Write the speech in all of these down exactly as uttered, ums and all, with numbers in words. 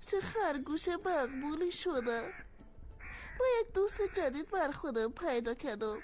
چه خرگوش مقبولی شدم. با یک دوست جدید بر خودم پیدا کردم،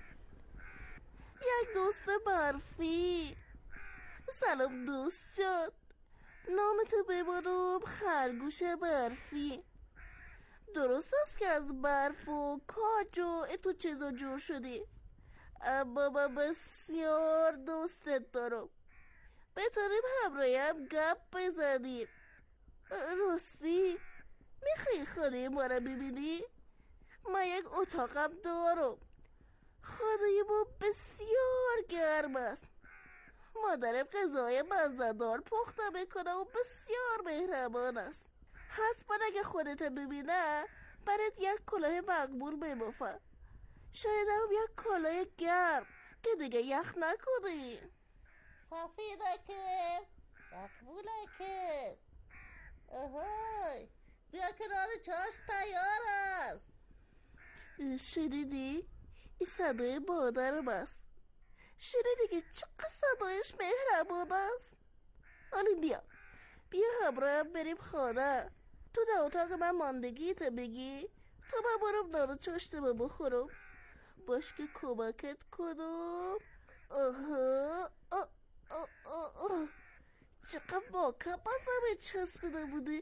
یک دوست برفی. سلام دوست جان، نامتو ببرم خرگوش برفی. درست است که از برف و کاج و اتو چیزا جور شدی، اما من بسیار دوستت دارم. بتونیم همراهیم گپ بزنیم. راستی میخوای خانه ما رو ببینی؟ من یک اتاقم دارم. خانه ما بسیار گرم است. مادرم غذای مزه‌دار پخته میکنه و بسیار مهربان است. حتما اگه خودت ببینه برات یک کلاه مقبول میبافه، شاید هم یک کلاه گرم که دیگه یخ نکنی. سفیده که مقبوله که آهای بیا کنار چاش تیار است. شنیدی؟ این صدای مادرم است. شنیدی که چقدر صدایش مهربان است؟ حالی بیا بیا همراهم بریم خانه. تو در اتاق من ماندگیت بگی تا من برم نان چاشتم بخورم. باش که کمکت کنم. آها آه آه آه آه. چقدر باکم بازم چسبیده بودی.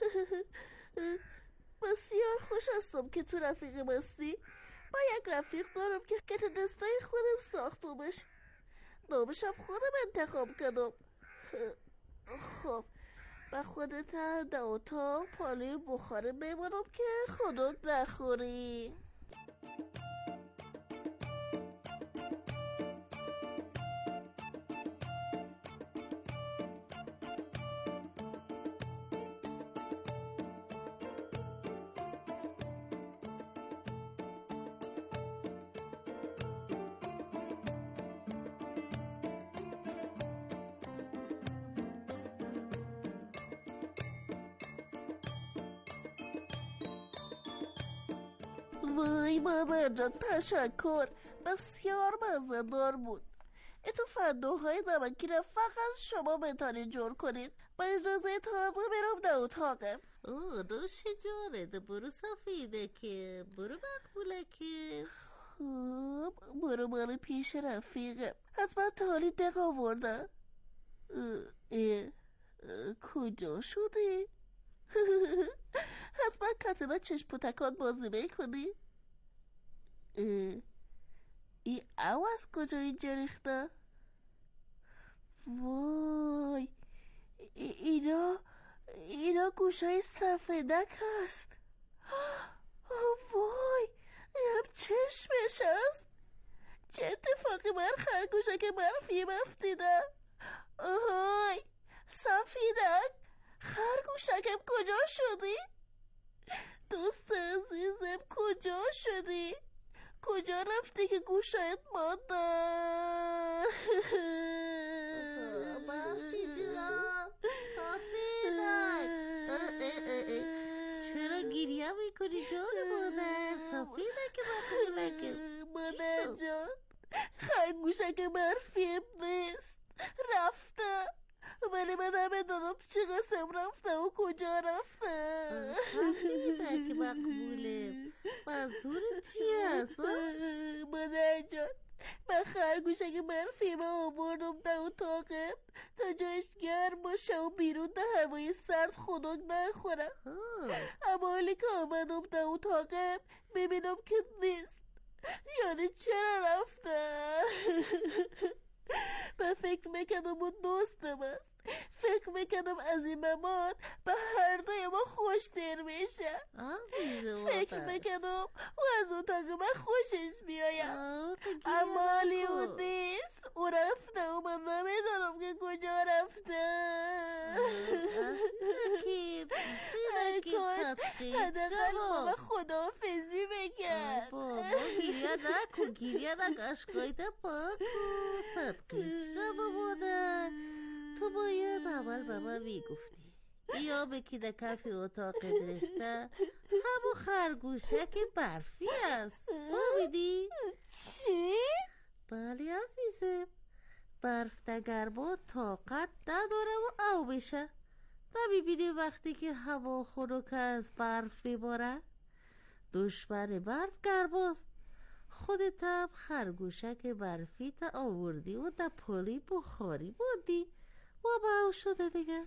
بسیار خوش هستم که تو رفیقم هستی. من یک رفیق دارم که کت دستای خودم ساختمش، نامشم خودم انتخاب کردم. خب و خودت در اتاق پالی بخاره بمانم که خنک نخوری. وای مادر جان تشکر، بسیار مزه‌دار بود. اتو فندوهای نمکی را فقط شما بتانید جور کنید. با اجازه تا میرم در اتاقم. اوه دوش جاره ده برو سفیده که برو مقبوله که. خب برو مال پیش رفیقم. حتما تالی دق آورده. کجا شدی؟ حتما کتبه چشم پوتکان بازی میکنی؟ ای او از کجا اینجا ریخته؟ وای اینا اینا گوشای سفیدک هست. وای این هم چشمش هست. چه اتفاقی بر خرگوشه که برفی مفتیده. آهای سفیدک، خرگوشکم کجا شدی؟ دوست عزیزم کجا شدی؟ کجا رفتی که گوشایت مانده؟ برفی جان سفیدک، چرا گریه میکنی جان مادر؟ سفیدک مقبولک مادر جان خرگوشک برفیم نیست، رفته. ولی من همه دادم چه قسم رفته و کجا رفته. سفیدک مقبوله منظورت چی هست؟ مادر جان من خرگوشک برفیم آوردم در اتاقم تا جایش گرم باشه و بیرون در هوای سرد خنک نخوره. اما حالی که آمدم در اتاقم ببینم که نیست. یعنی چرا رفته؟ من فکر میکردم اون دوستم است. فکر میکردم از این ممان به هر دوی ما خوش تیر میشه. فکر میکردم او از اتاق من خوشش بیاید. اما حالی اون نیست. او رفته و من نمیدارم که کجا رفته. ای کاش حداقل با من خداحافظی بکرد. بابا گریه نکن گریه نکن اشکایت پاکو صدقیت شما بودن. تو باید اول به من میگفتی یا بکی در کف اتاق ریخته همون خرگوشه که برفی است. فهمیدی؟ چی؟ بله عزیزم، برف در گرما طاقت نداره و او بشه. نمی‌بینی وقتی که هوا خنک از برف میباره؟ دشمن برف گرماست. خودت هم خرگوشک برفی تا آوردی و در پلی بخاری بودی و باو شده دیگه.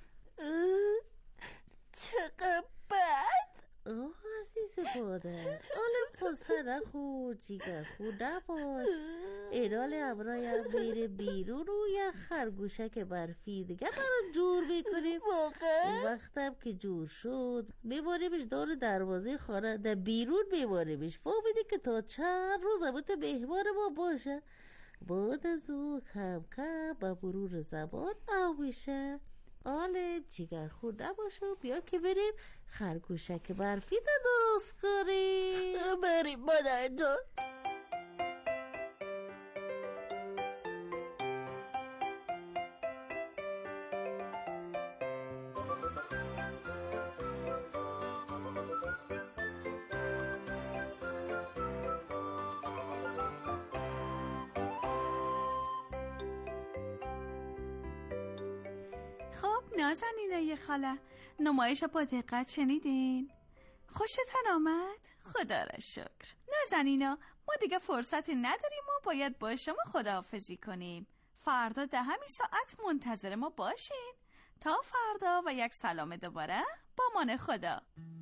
چقدر بد. اوه عزیز مادر، آلم پسته نخور، جیگر خور نباش. اینال امرایم میره بیرون و یه خرگوشک برفی دیگه برای جور میکنیم. واقعا؟ اون وقتم که جور شد میباریمش دور دروازه خانه، در بیرون میباریمش. فهمیدی که تا چند روز همون مهمان ما باشه. بعد از او کم کم با مرور زمان او میشه. آله جیگر خود نباشه، بیا که بریم خرگوشک برفی تا درست کنیم. بریم مادر جان. خب نازنینای خاله، نمایش با دقت شنیدین؟ خوشتون آمد؟ خدا را شکر. نازنینا، ما دیگه فرصتی نداریم و باید با شما خداحافظی کنیم. فردا ده همین ساعت منتظر ما باشین. تا فردا و یک سلام دوباره، با مان خدا.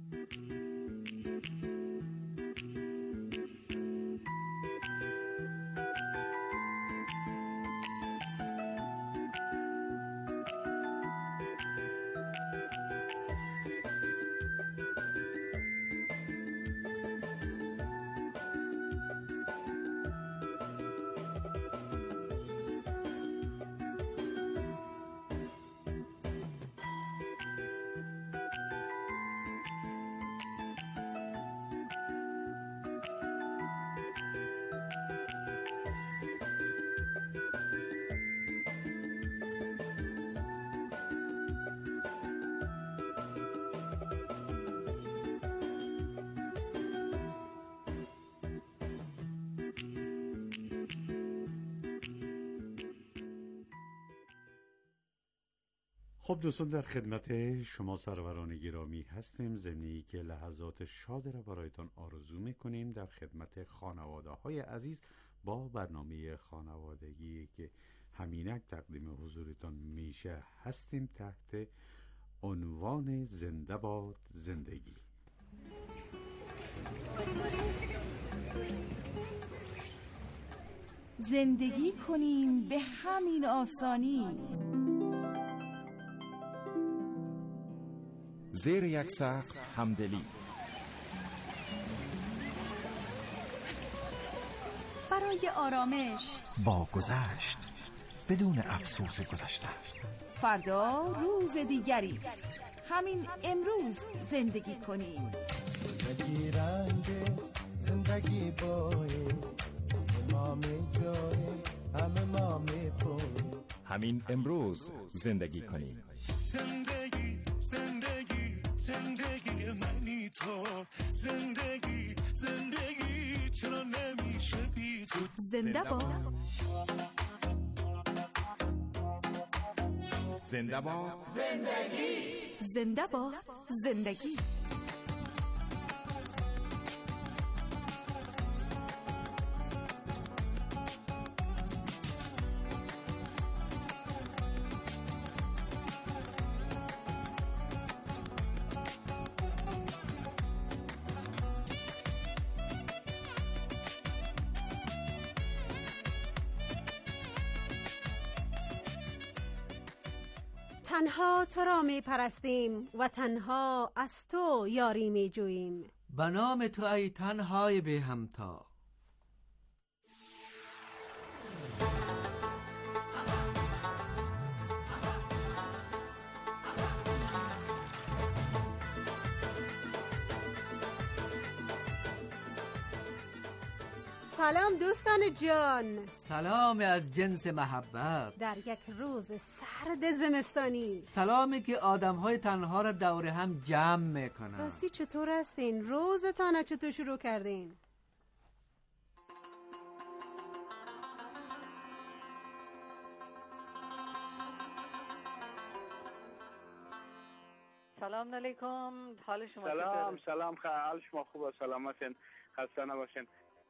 خب دوستان، در خدمت شما سروران گرامی هستیم. ضمنی که لحظات شاد را برایتان آرزو میکنیم. در خدمت خانواده های عزیز با برنامه خانوادگی که همینک تقدیم حضورتان میشه هستیم تحت عنوان زنده باد زندگی. زندگی کنیم به همین آسانی. زیر یک سقف همدلی. برای آرامش با گذشت بدون افسوس گذشته. فردا روز دیگری است. همین امروز زندگی کنیم. زندگی رنگ است، زندگی بایست، همه جای همه ما میپویم. همین امروز زندگی کنیم. زندگی زندگی زندگی منی تو، زندگی زندگی چرا نمیشه بی تو. زنده باد زنده باد زندگی. زنده باد زندگی. تنها تو را می پرستیم و تنها از تو یاری می جوییم. به نام تو ای تنهای بی همتا. سلام دوستان جان. سلام از جنس محبت در یک روز سرد زمستانی. سلامی که آدم‌های تنها را دور هم جمع میکنن. راستی چطور هستین؟ روزتان چطور شروع کردین؟ سلام علیکم، حال شما چطوره؟ سلام سلام، حال شما خوبه؟ سلامتین، خسته نباشین.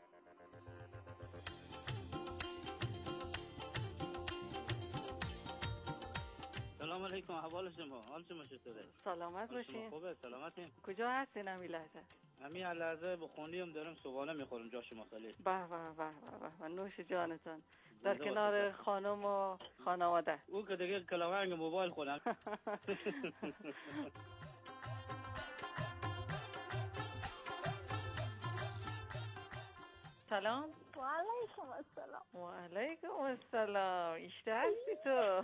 سلام علیکم، احوال شما؟ حال شما چطوره؟ سلامت باشین. خوبه؟ سلامتین. کجا هستین همین لحظه؟ همین لحظه بخونی هم دارم صبحانه میخورم، جا شما خالی. به به به به، نوش جانتان. در کنار خانم و خانواده. او که دیگه کلاوهنگ موبایل خودم. سلام. و علیکم السلام. و علیکم السلام. ایشته هستی تو؟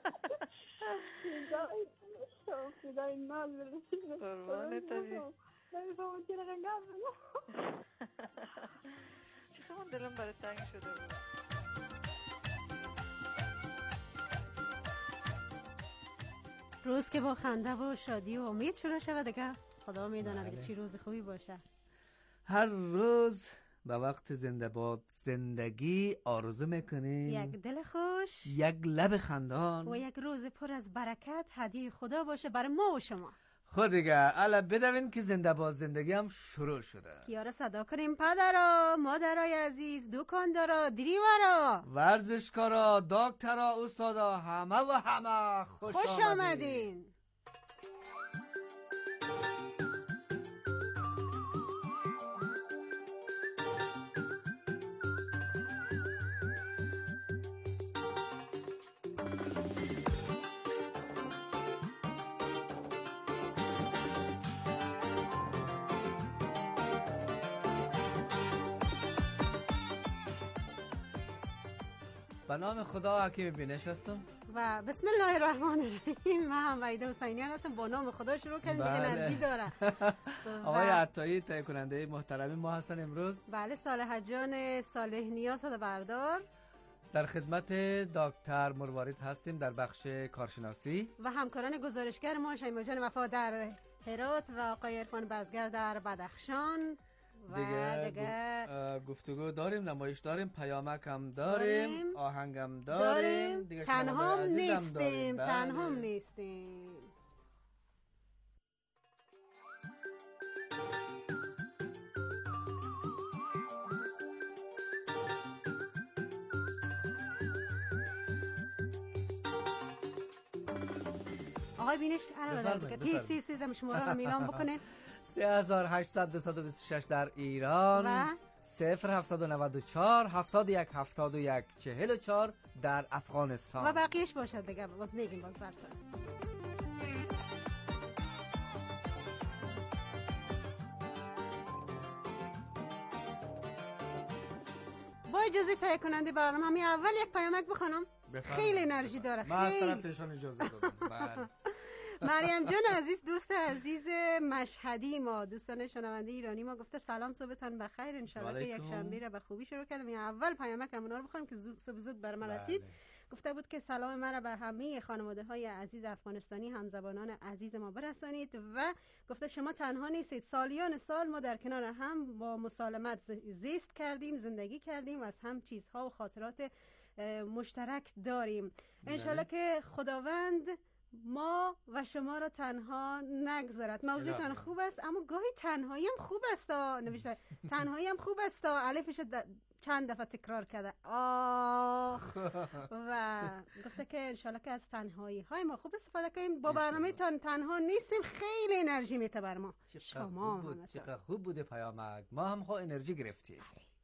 فدای شو، فدای مال برسید. قربانت برم. نمیفهمم چرا قنگم بگم. چقدر دلم برای تنگ شده بود. روز که با خنده و شادی و امید شروع شود دیگه خدا میدونه دیگه چی روز خوبی باشه. هر روز به وقت زنده باد زندگی آرزو میکنیم یک دل خوش، یک لب خندان و یک روز پر از برکت هدیه خدا باشه برای ما و شما. خود دیگه الا بدوین که زنده باد زندگی هم شروع شده. کیارا صدا کنیم پدرا، مادرای عزیز، دکاندارا، دریورا، ورزشکارا، دکترا، استادا، همه و همه خوش, خوش آمدین, آمدین. به نام خدا حکیم بینش هستم و بسم الله الرحمن الرحیم. من هم وحیده حسینیان هستم. با نام خدا شروع کردیم دیگه انرژی داره. آقای عطایی تهیه کننده محترمی ما هستن امروز. بله، صالح جان صالح نیا صدا بردار. در خدمت دکتر مروارید هستیم در بخش کارشناسی و همکاران گزارشگر ما شیما جان وفا در هرات و آقای عرفان برزگر در بدخشان. و دیگه, دیگه گفتگو داریم، نمایش داریم، پیامک هم داریم, داریم. آهنگ هم داریم, داریم. دیگه تنها هم نیستیم داریم. تنها هم نیستیم. آقای بینش علاوه تی سی سی زم شماره رو میلان بکنین. سه هزار و هشتصد دویست و بیست و شش در ایران و صفر هفتصد و نود و چهار هفتاد و یک هفتاد و یک چهل و چهار در افغانستان و بقیهش باشد دیگه باز میگیم باز برسن. با اجازه تهیه کننده برنامه همین اول یک پیامک بخونم. خیلی انرژی داره. من از خیلی طرفشان اجازه دادم. مریم جان عزیز، دوست عزیز مشهدی ما، دوستان شنونده ایرانی ما، گفته سلام، صبحتون بخیر، ان شاء الله که یک شنبه را به خوبی شروع کردم. این اول پیامک همونا رو بخونم که زود صبح زود بر من رسید. گفته بود که سلام مرا به همه خانواده های عزیز افغانستانی همزبانان عزیز ما برسانید و گفته شما تنها نیستید، سالیان سال ما در کنار هم با مسالمت زیست کردیم، زندگی کردیم و از هم چیزها و خاطرات مشترک داریم. ان شاء الله که خداوند ما و شما را تنها نگذارد. موضوعتان خوب است اما گاهی تنهایی هم خوب است. نوشته تنهایی هم خوب است. الفش چند دفعه تکرار کرده آخ و گفته که انشالله که از تنهایی های ما خوب استفاده کنیم. با برنامه تان تنها نیستیم، خیلی انرژی میته بر ما. شما خوب چقدر خوب بوده پیامک، ما هم خو انرژی گرفتیم.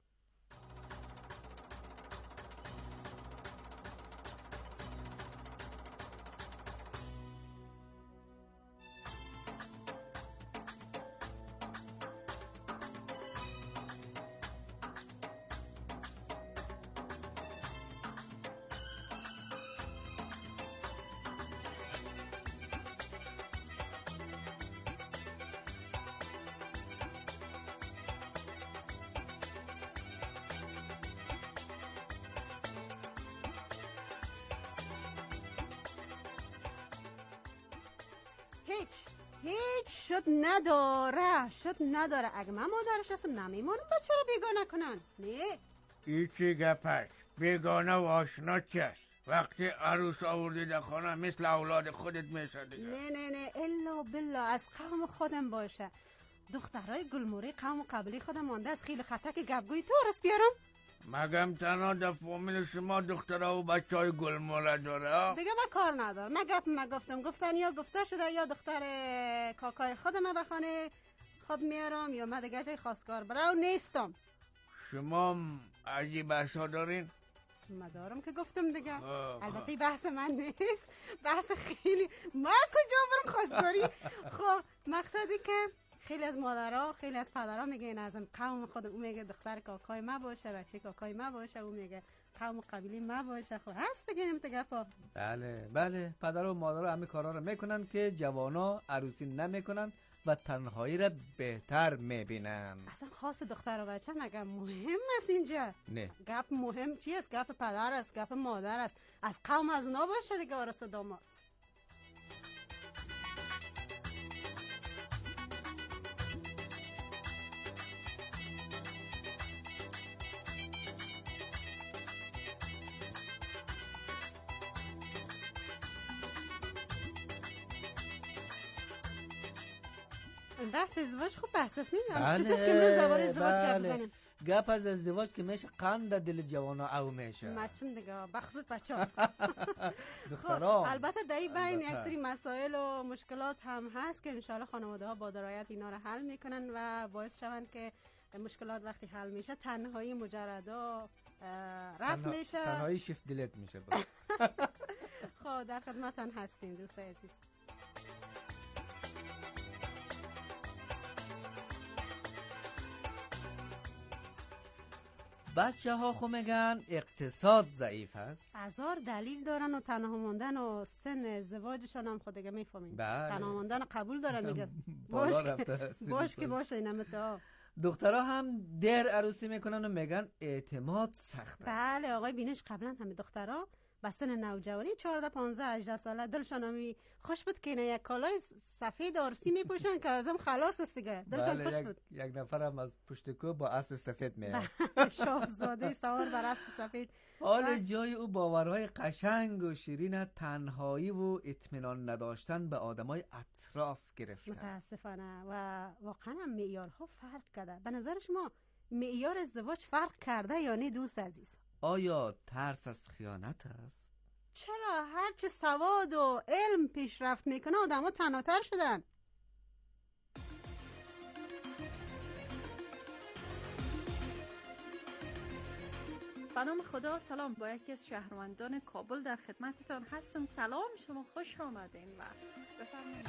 هیچ هیچ شد نداره شد نداره. اگه من مادرش هستم نمیمونم با چرا بیگانه کنن؟ نه ای چی گپش بیگانه و آشنا چست؟ وقتی عروس آوردی در خانه مثل اولاد خودت میشه دیگه. نه نه نه الا بالله از قوم خودم باشه. دخترای گلموری قوم قبلی خودم مانده از خیلی خطک گبگوی تو رست بیارم. مگم تنها در فامیل شما دخترها و بچه های گلموره داره؟ دیگه من کار ندارم. من گفت من گفتم گفتن یا گفته شده یا دختر کاکای خودم به خانه خود میارم یا من دیگه جای خواستگار برای نیستم. شما عجیب اشا دارین؟ مدارم که گفتم دیگه. البته بحث من نیست، بحث خیلی من کجا برم خواستگاری. خب مقصدی که خیلی از مادرها خیلی از پدرها میگن از قوم خود، اون میگه دختر کاکای ما باشه بچه کاکای ما باشه، اون میگه قوم قبیلی ما باشه. خب هست دیگه این گپا. بله بله پدر و مادر همه کارا رو میکنن که جوانا عروسی نمیکنن و تنهایی را بهتر میبینن. اصلا خاص دختر و بچه نگم مهم است اینجا. نه گپ مهم چی است؟ گپ پدر است، گپ مادر است. از قوم از نا باشه دیگه عروس و داماد. بحث ازدواج خوب بحث است نیم؟ بله که امروز درباره ازدواج گپ بزنیم. گپ از ازدواج که میشه قند دل جوانا او میشه. مچم دیگه بخصوص بچه‌ها. دخترها البته در این بین یک سری مسائل و مشکلات هم هست که انشالله خانواده‌ها با درایت اینا رو حل میکنن و باعث شوند که مشکلات وقتی حل میشه تنهایی مجردا رفت میشه. تنهایی شفت دلت میشه. خب در خدمتتون هستیم دوستای عزیز. بچه ها خو میگن اقتصاد ضعیف هست. هزار دلیل دارن و تنها موندن و سن ازدواجشون هم خود دیگه میفهمین. بله. تنها موندن قبول دارن میگن باش که باش که باشه اینم تا. دخترها هم دیر عروسی میکنن و میگن اعتماد سخته. بله آقای بینش قبلا همه دخترها با سن نوجوانی چهارده پانزده هجده ساله دلشان همی خوش بود که یک کالای سفید آرسی میپوشن که ازم خلاص است دیگه. دلشان بله، خوش یک، بود. یک نفر هم از پشت کو با اسب سفید میاد. شاهزاده سوار بر اسب سفید. حال جای او باورهای قشنگ و شیرین تنهایی و اطمینان نداشتن به آدمای اطراف گرفته. متاسفانه و واقعا هم معیارها فرق کرده. به نظر شما معیار ازدواج فرق کرده یا نه دوست عزیز؟ آیا ترس از خیانت است؟ چرا هرچه سواد و علم پیشرفت میکنه آدم ها تنهاتر شدن. به نام خدا سلام، با یکی از شهروندان کابل در خدمتتان هستم. سلام، شما خوش آمدین و بفرمایید.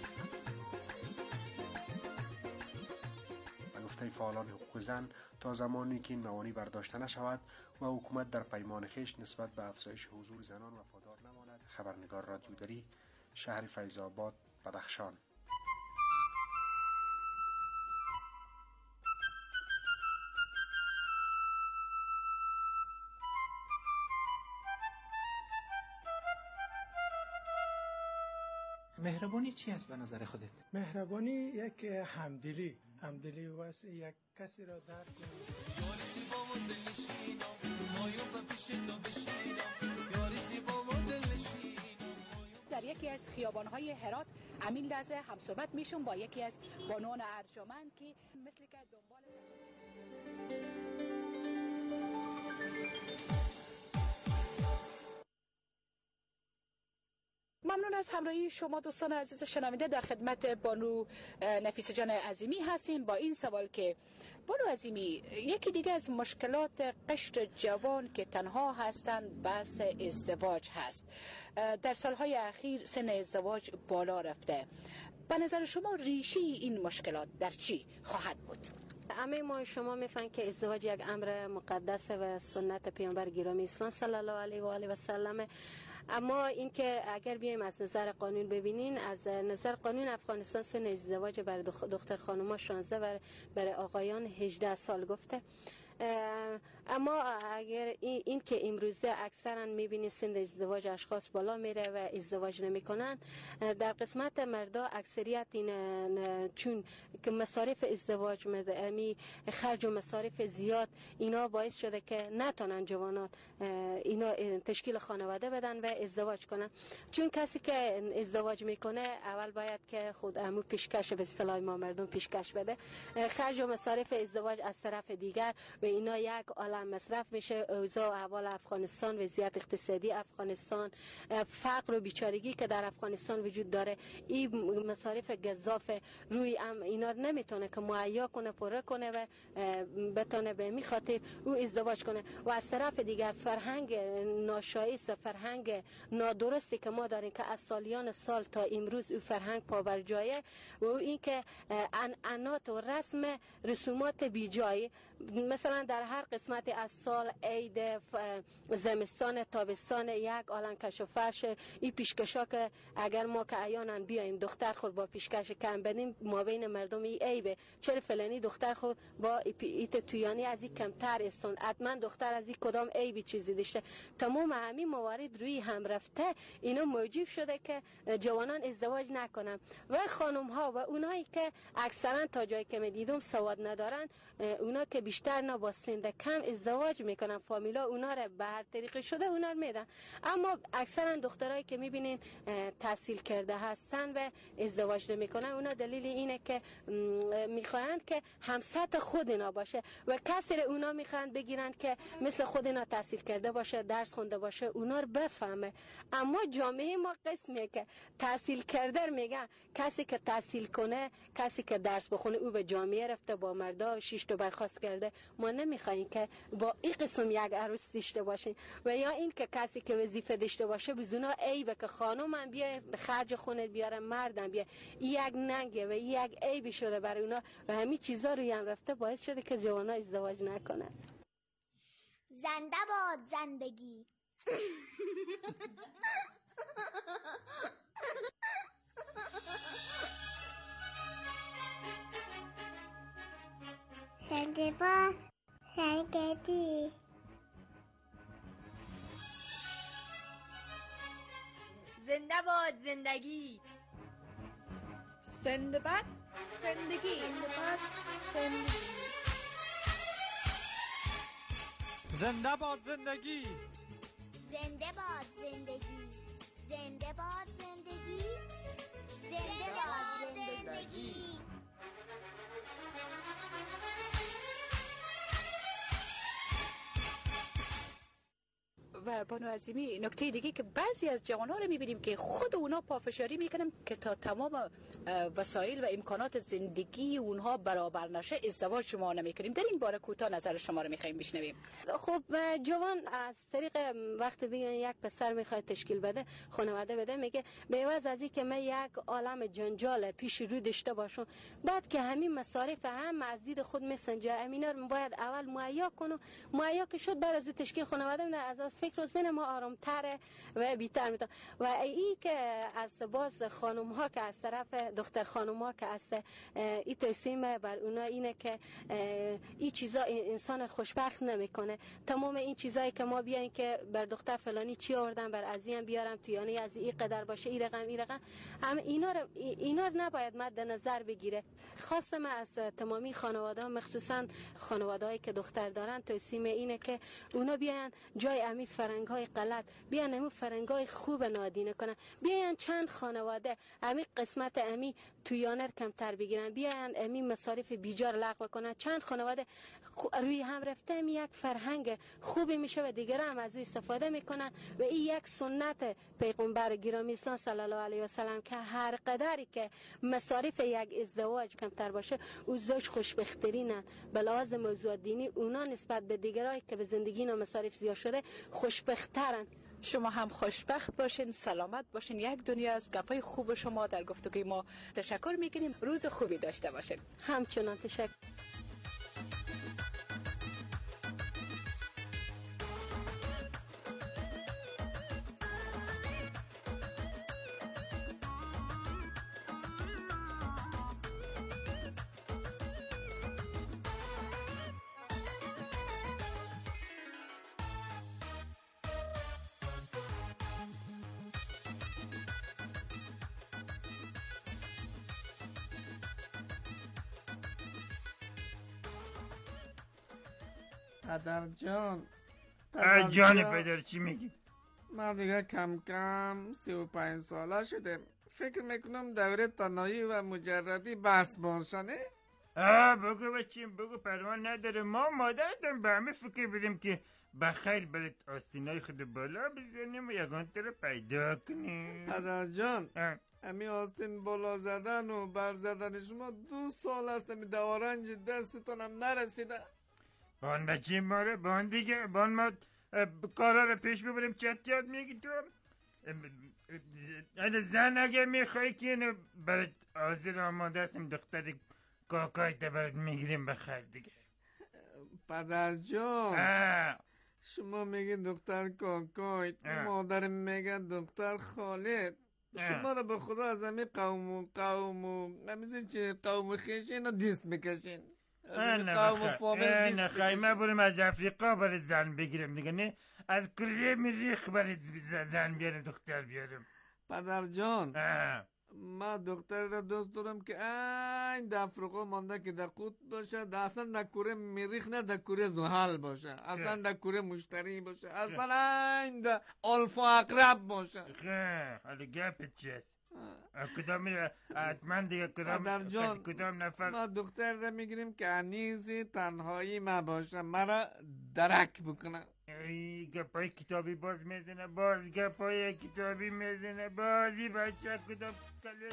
به گفته فعالان حقوق زن تا زمانی که این موانع برداشته نشود و حکومت در پیمان خویش نسبت به افزایش حضور زنان وفادار نماند. خبرنگار رادیو دری، شهر فیض آباد، بدخشان. مهربانی چی است به نظر خودت؟ مهربانی یک همدلی، همدلی واسه یک کسی را درک کنی. در یکی از خیابان‌های هرات امین لحظه همصحبت میشم با یکی از بانوان ارجمند که مثل که دنبال ممنون از همراهی شما دوستان عزیز شنونده. در خدمت بانو نفیس جان عظیمی هستیم با این سوال که بانو عظیمی، یکی دیگه از مشکلات قشر جوان که تنها هستند بحث ازدواج هست. در سالهای اخیر سن ازدواج بالا رفته. به نظر شما ریشه این مشکلات در چی خواهد بود؟ همه ما شما میفهمید که ازدواج یک امر مقدس و سنت پیامبر گرامی اسلام صلی الله علیه و آله و سلم. اما اینکه اگر بیایم از نظر قانون ببینین، از نظر قانون افغانستان سن ازدواج برای دختر خانوما شانزده و برای آقایان هجده سال گفته. اما اگر این, این که امروزه اکثرا میبینی سند ازدواج اشخاص بالا میره و ازدواج نمیکنن، در قسمت مردا اکثریت این چون که مصارف ازدواج می خرج و مصارف زیاد اینا باعث شده که نتونن جوانان اینا تشکیل خانواده بدن و ازدواج کنن. چون کسی که ازدواج میکنه اول باید که خود امو پیشکش به اصطلاح ما مردم پیشکش بده. خرج و مصارف ازدواج از طرف دیگر و اینا یک عالم مصرف میشه. اوضاع و احوال افغانستان، وضعیت اقتصادی افغانستان، فقر و بیچارگی که در افغانستان وجود داره، این مصارف گزاف روی ام اینا نمیتونه که مهیا کنه، پره کنه و بتونه به می خاطر او ازدواج کنه. و از طرف دیگر فرهنگ ناشایست، فرهنگ نادرستی که ما داریم که از سالیان سال تا امروز او فرهنگ پابر جایه و این که عنعنات و رسم رسومات بی جای، مثلا در هر قسمت از سال، عید، زمستان، تابستان، یک عالم کش و فرش، این پیشکشا که اگر ما که عیانن بیایم دختر خود با پیشکش کم بدیم ما بین مردم ای عیبه، چرا فلانی دختر خود با ایت تویانی از این کمتر استون، حتما دختر از این کدام عیبی چیزی داشته. تمام همین موارد روی هم رفته اینو موجب شده که جوانان ازدواج نکنن و خانم ها و اونایی که اکثرا تا جایی که میدیدم سواد ندارن، اونا که بیشتر نه با سن کم ازدواج میکنن، فامیلا اونا رو به هر طریقی شده اونا رو میدن. اما اکثرا دخترایی که میبینین تحصیل کرده هستن و ازدواج نمیکنن، اونا دلیل اینه که میخواهند که همسط خود اینا باشه و کسی رو اونا میخواهند بگیرن که مثل خود اینا تحصیل کرده باشه، درس خونده باشه، اونا رو بفهمه. اما جامعه ما قسمیه که تحصیل کرده میگن کسی که تحصیل کنه، کسی که درس بخونه او به جامعه رفته، با مردا شش تا برخواست کرده. ما نمیخوایم که با این قسم یک عروس داشته باشیم و یا این که کسی که وظیفه داشته باشه بزونا عیبه که خانومم بیاره خرج خونه بیاره، مردم بیاره. این یک ننگه و این یک عیبی شده برای اونا و همین چیزا روی هم رفته باعث شده که جوانا ازدواج نکنن. زنده باد زندگی. زنده باد زندگی. زنده باد زندگی. زنده باد زندگی. زنده باد زندگی. زنده باد زندگی. زنده باد زندگی. زنده باد زندگی. و بانو عظیمی، نکته دیگه که بعضی از جوانان رو میبینیم که خود اونا پافشاری میکنن که تا تمام وسایل و امکانات زندگی اونها برابر نشه ازدواج شما نمیکنیم. در این باره کوتاه نظر شما رو میخوایم بشنویم. خب جوان از طریق وقت بگن یک پسر میخواد تشکیل بده، خانواده بده، میگه به عوض از این که من یک عالم جنجال پیش رو داشته باشم، بعد که همین مصارف هم از دید خود مسنجه امینا رو باید اول مهیا کنم، مهیا که شد بعد از تشکیل خانواده بده، از فکر و ذهن ما آرامتره و بیتر میتونه. و ای که از باز خانم ها که از طرف دختر خانم ها که از این تقسیم بر اونا اینه که این چیزا انسان خوشبخت نمیکنه. تمام این چیزایی که ما بیاین که بر دختر فلانی چی آوردن، بر ازیم بیارم تویانی از این قدر باشه، این رقم این رقم، هم اینا رو اینا رو نباید مد نظر بگیره. خواستم از تمامی خانواده ها، مخصوصا خانواده‌ای که دختر دارن، توصیه اینه که اونا بیان جای امی فرنگ های غلط بیان همون فرنگ های خوب نادینه کنن، بیان چند خانواده امی قسمت امی تویانر کمتر بگیرن، بیان امی مصارف بیجار لغو کنن، چند خانواده روی هم رفته امی یک فرهنگ خوبی میشه و دیگران هم از او استفاده میکنن و این یک سنت پیغمبر گرامی اسلام صلی الله علیه و سلم که هر قدری که مصارف یک ازدواج کمتر باشه او زوج خوشبخترینن. به لحاظ موضوع دینی اونا نسبت به دیگرایی که به زندگی اینا مصارف زیاد شده خوشبخترن. شما هم خوشبخت باشین، سلامت باشین. یک دنیا از گپای خوب شما در گفتگوی ما. تشکر میکنیم، روز خوبی داشته باشین. همچنان تشکر. پدر جان جان پدر چی میگی؟ ما دیگه کم کم سی و پنج ساله شده. فکر میکنم دوره تنهایی و مجردی بس باشنه. آه بگو بچیم بگو، پرمان نداره. ما مادرتم به همه فکر بدیم که بخیر برد آستینای خود بالا بزنیم و یکان رو پیدا کنیم. پدر جان امی آستین بالا زدن و بر زدن شما دو سال است. امی دوارنج دستتونم نرسیده. بان بچیم ماره بان دیگه بان ما کارا رو پیش ببریم. چت یاد میگی تو این زن اگر میخوایی که اینو برد آزیر آماده هستیم دختر کاکای تا برد میگیریم بخیر دیگه. پدر جان شما میگین دختر کاکای، مادر میگن دختر خالد. شما رو به خدا از همه قوم و قوم و نمیزین چه قوم خیش اینا دیست میکشین. نه خیلی ما بریم از افریقا برای زن بگیرم دیگه، نه از کره مریخ برای زن بیارم دختر بیارم. پدر جان ما دختر را دوست دارم که این در افریقا مانده که در قطب باشه، در اصلا در کره مریخ نه در کره زحل باشه، اصلا در کره مشتری باشه، اصلا این در آلفا اقرب باشه. خیلی حالا گپت چیست؟ کدام میره حتما دیگه کدام کدام نفر ما دختر را میگیریم که انیزی تنهایی ما باشه، مرا درک بکنه. ای گپای کتابی باز میزنه، باز گپای کتابی میزنه، بازی بچه کدام کلیش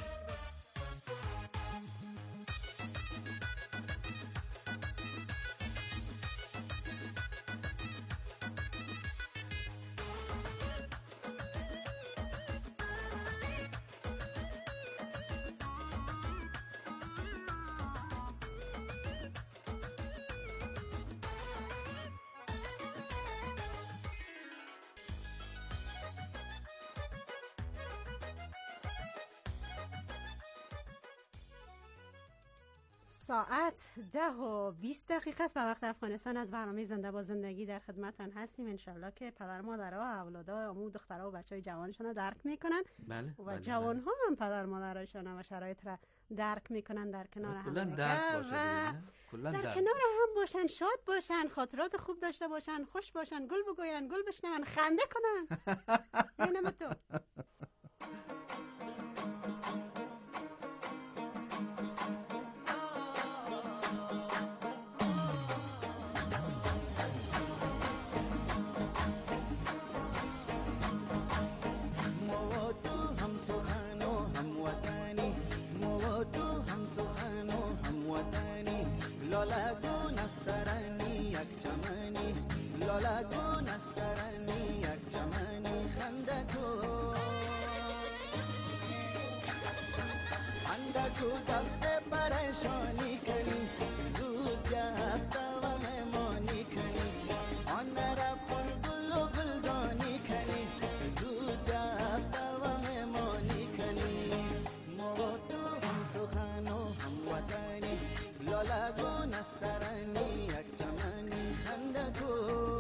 ساعت ده و بیست دقیقه است به وقت افغانستان. از برنامه زنده با زندگی در خدمتتان هستیم. انشالله که پدر مادرها و اولادها و دخترها و بچهای جوانشون رو درک میکنن. بله. و بله جوانها بله. هم پدر مادرشون و شرایط را درک میکنن، در کنار هم کلن درک باشه و در درک. کنار هم باشن، شاد باشن، خاطرات خوب داشته باشن، خوش باشن، گل بگوین، گل بشنون، خنده کنن. اینم تو لالگون استرانی یک چمنی، لالگون استرانی یک چمنی، خنده کو خنده کو دست پریشانی کنی، زود جفت و مهمانی کنی، آن را پر گل و گلدانی کنی، زود جفت و مهمانی کنی. ما تو هم سخن و هم وطنی، لالگون استرانی یک چمنی، خنده کو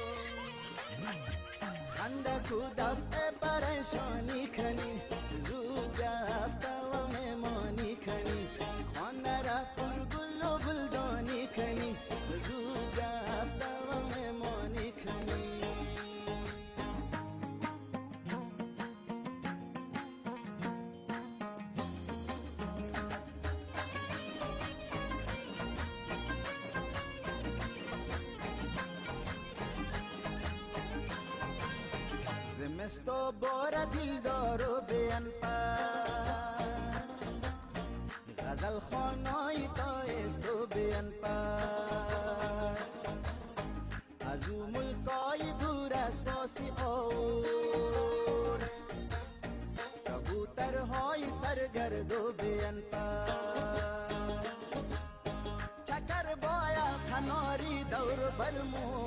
خنده کو دفع پریشانی کنی، زود جفت و مهمانی کنی، خانه را پر گل و گلدانی کنی، زود جفت و مهمانی کنی. زمستو بار دیلدارو بیان پس، غزل خانای تایستو بیان پس، از او ملکای دور از باسی اور، کبوترهای سرگردو بیان پس، چکر بایا خناری دور برمو،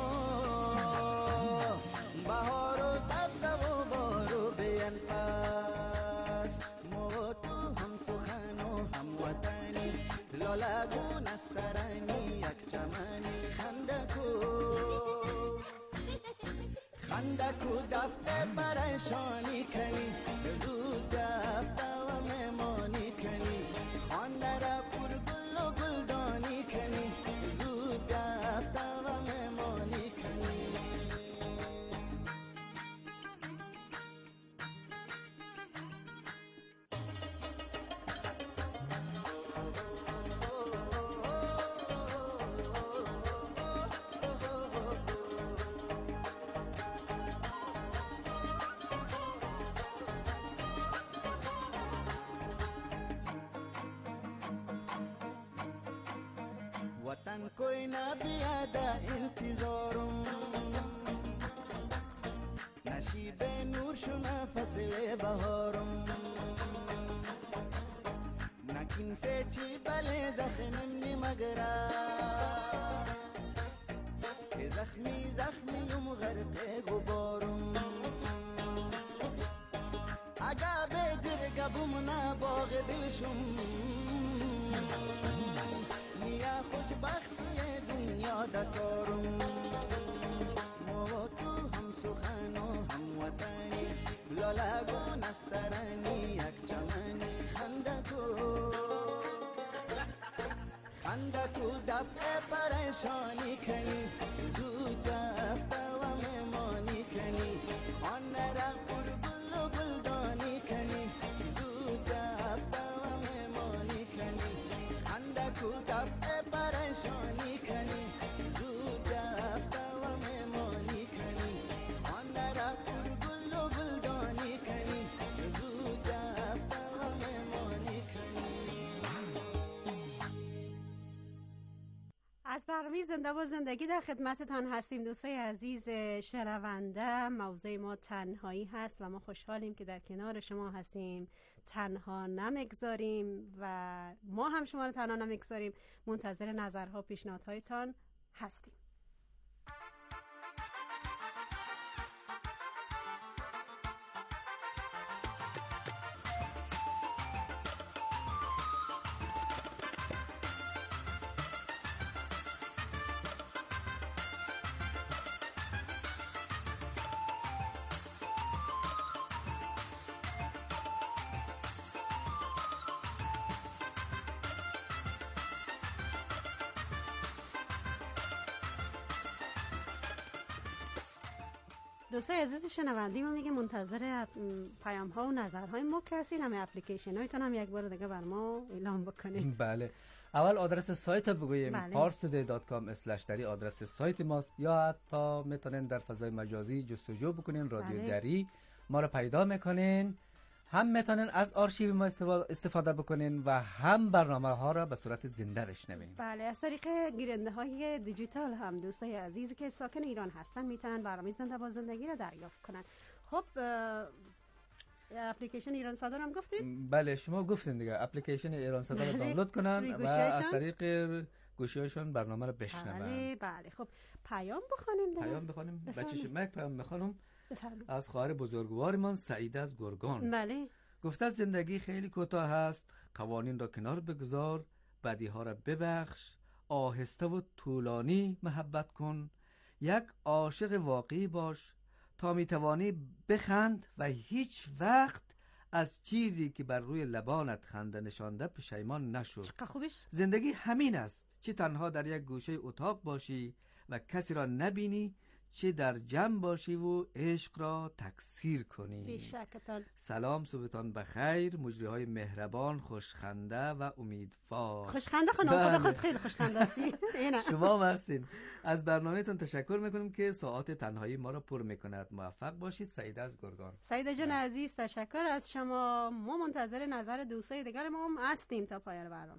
بهار و سبز و بارو بیان پس. ما تو هم سخن و هم وطنی، لالگون استرانی یک چمنی، خنده کو خنده کو دفع پریشانی کنی، زود دفع و مهمانی کنی، خانه را پر گل و گلدانی کنی، زود دفع و مهمانی वतन कोई ना पियादा इंतजारों नशीब नूर शुना फसले बहारों नकिन से ची बले जख्मी मगरा زخمی زخمی ام غرق غبارم اگه به جرگبم نباغ دلشم نیا خوشبختی دنیا دکارم ما تو هم سخن و هم وطنی لالگو نسترنی یک چمنی خنده تو خنده تو دفع پریشانی کنی زود دفع و مهمانی کنی آن را پر گل و گلدانی کنی زود دفع و مهمانی کنی خنده تو دفع پریشانی کنی زود دفع و مهمانی کنی آن را پر گل و گلدانی کنی زود دفع و مهمانی کنی. از برنامه زنده با زندگی در خدمتتان هستیم دوستای عزیز شنونده. موضوع ما تنهایی هست و ما خوشحالیم که در کنار شما هستیم، تنها نمیگذاریم و ما هم شما رو تنها نمیگذاریم. منتظر نظرها پیشنهادهایتان هستیم. دوستای عزیز شنوندی ما میگه منتظر پیام ها و نظرهای ما هستین. همه اپلیکیشن هایتون هم یک بار دیگه بر ما اعلام بکنین. بله، اول آدرس سایت بگوییم. بله. پارس تودی دات کام اسلش دری آدرس سایت ماست، یا حتی میتونین در فضای مجازی جستجو بکنین رادیو بله. دری ما رو پیدا میکنین. هم میتونین از آرشیو ما استفاده بکنین و هم برنامه ها را به صورت زنده بشنوین. بله، از طریق گیرنده های دیجیتال هم دوستای عزیزی که ساکن ایران هستن میتونن برنامه زنده با زندگی را دریافت کنن. خب اپلیکیشن ایران صدا هم گفتین؟ بله، شما گفتین دیگه اپلیکیشن ایران صدا رو دانلود کنن و از طریق گوشی‌هاشون برنامه رو بشنون. بله بله. خب پیام بخونیم دیگه. پیام بخونیم. بچه شما پیام میخوانم بفرمایید. از خواهر بزرگوارمان سعیده از گرگان. بله. گفته زندگی خیلی کوتاه است، قوانین را کنار بگذار، بدی ها را ببخش، آهسته و طولانی محبت کن، یک عاشق واقعی باش تا میتوانی بخند و هیچ وقت از چیزی که بر روی لبانت خنده نشانده پشیمان نشو. چقدر خوبش. زندگی همین است، چه تنها در یک گوشه اتاق باشی و کسی را نبینی، چه در جمع باشی و عشق را تکثیر کنی. بیشکتان. سلام، صبحتان بخیر، مجری های مهربان، خوشخنده و امیدوار. خوشخنده خانم، خود خود خیلی خوشخنده هستی. شما هستین. از برنامهتون تشکر میکنم که ساعت تنهایی ما را پر میکند. موفق باشید. سعیده از گرگان. سعیده جان عزیز تشکر از شما. ما منتظر نظر دوستای دیگر ما هم هستیم تا پایان برنامه.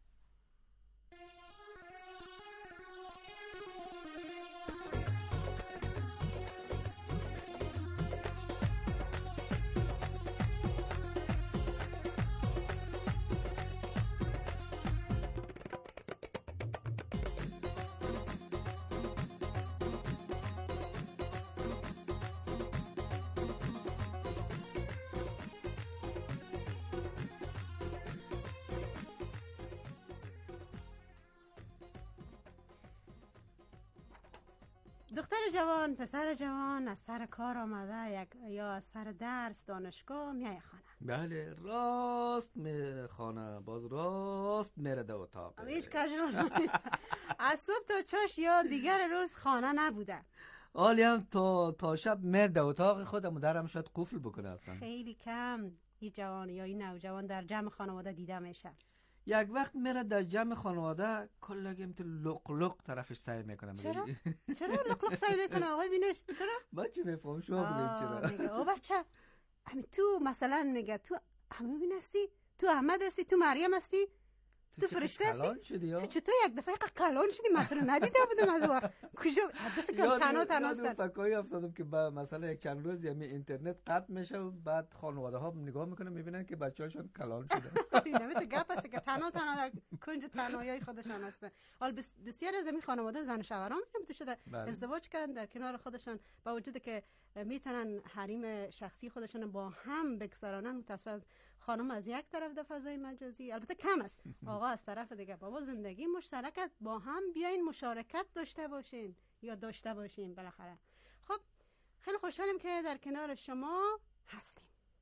دختر جوان، پسر جوان از سر کار آمده یک یا از سر درس دانشگاه میای خانه. بله، راست میره خانه، باز راست میره دو اتاق. هیچ کجرون از صبح تا چاش یا دیگر روز خانه نبوده. حالی هم تا, تا شب میره دو اتاق خودم درم شاید قفل بکنه اصلا. خیلی کم این جوان یا این نوجوان در جمع خانواده دیده میشه. یک وقت میره در جمع خانواده کلگیم تو لق لق طرفش سعی میکنم. چرا؟ چرا لق لق سعی میکنه آقای بینش؟ چرا؟ بچه میفهم شما بگید چرا؟ میگه او بچه همین تو مثلا میگه تو همه بین هستی؟ تو احمد هستی؟ تو مریم هستی؟ تو فرشته کلان شدی تو چطور یک دفعه کلان شدی؟ من تو رو ندیده بودم از وقت کجا دست کم تنها تنها یاد فکایی افتادم که با مثلا یک چند روز یعنی اینترنت قطع میشه و بعد خانواده ها نگاه میکنن میبینن که بچه‌هاشون کلان شدن. اینم تو گپ است که تنها تنها در کنج تنهایی خودشان هستن. حال بسیار از این خانواده زن و شوهران میگم شده ازدواج کردن در کنار خودشان با وجود که میتونن حریم شخصی خودشون با هم بگذرانن، متأسفانه خانم از یک طرف در فضای مجازی البته کم است، آقا از طرف دیگه. بابا زندگی مشترکت با هم بیاین مشارکت داشته باشین یا داشته باشین بالاخره. خب خیلی خوشحالم که در کنار شما هستیم.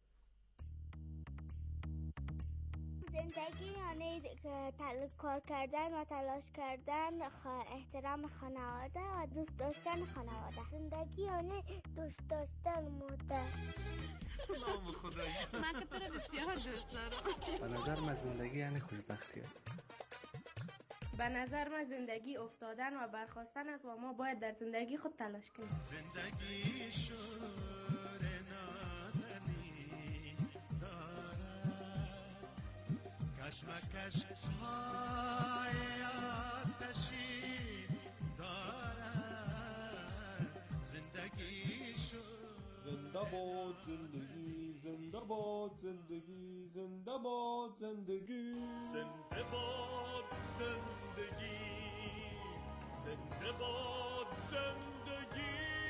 زندگی یعنی تل... کار کردن و تلاش کردن، خ... احترام خانواده و دوست داشتن خانواده. زندگی یعنی دوست داشتن مادر. نام خدایی. من که تو رو بسیار دوست دارم. به نظر من زندگی یعنی خوشبختی است. به نظر من زندگی افتادن و برخاستن است و ما باید در زندگی خود تلاش کنیم. زندگی شور نازنی دارد، کشمکش های آتشی دارد. زندگی شور زنده باد زندگی، زنده باد زندگی، زنده باد زندگی، زنده باد زندگی، زنده باد زندگی.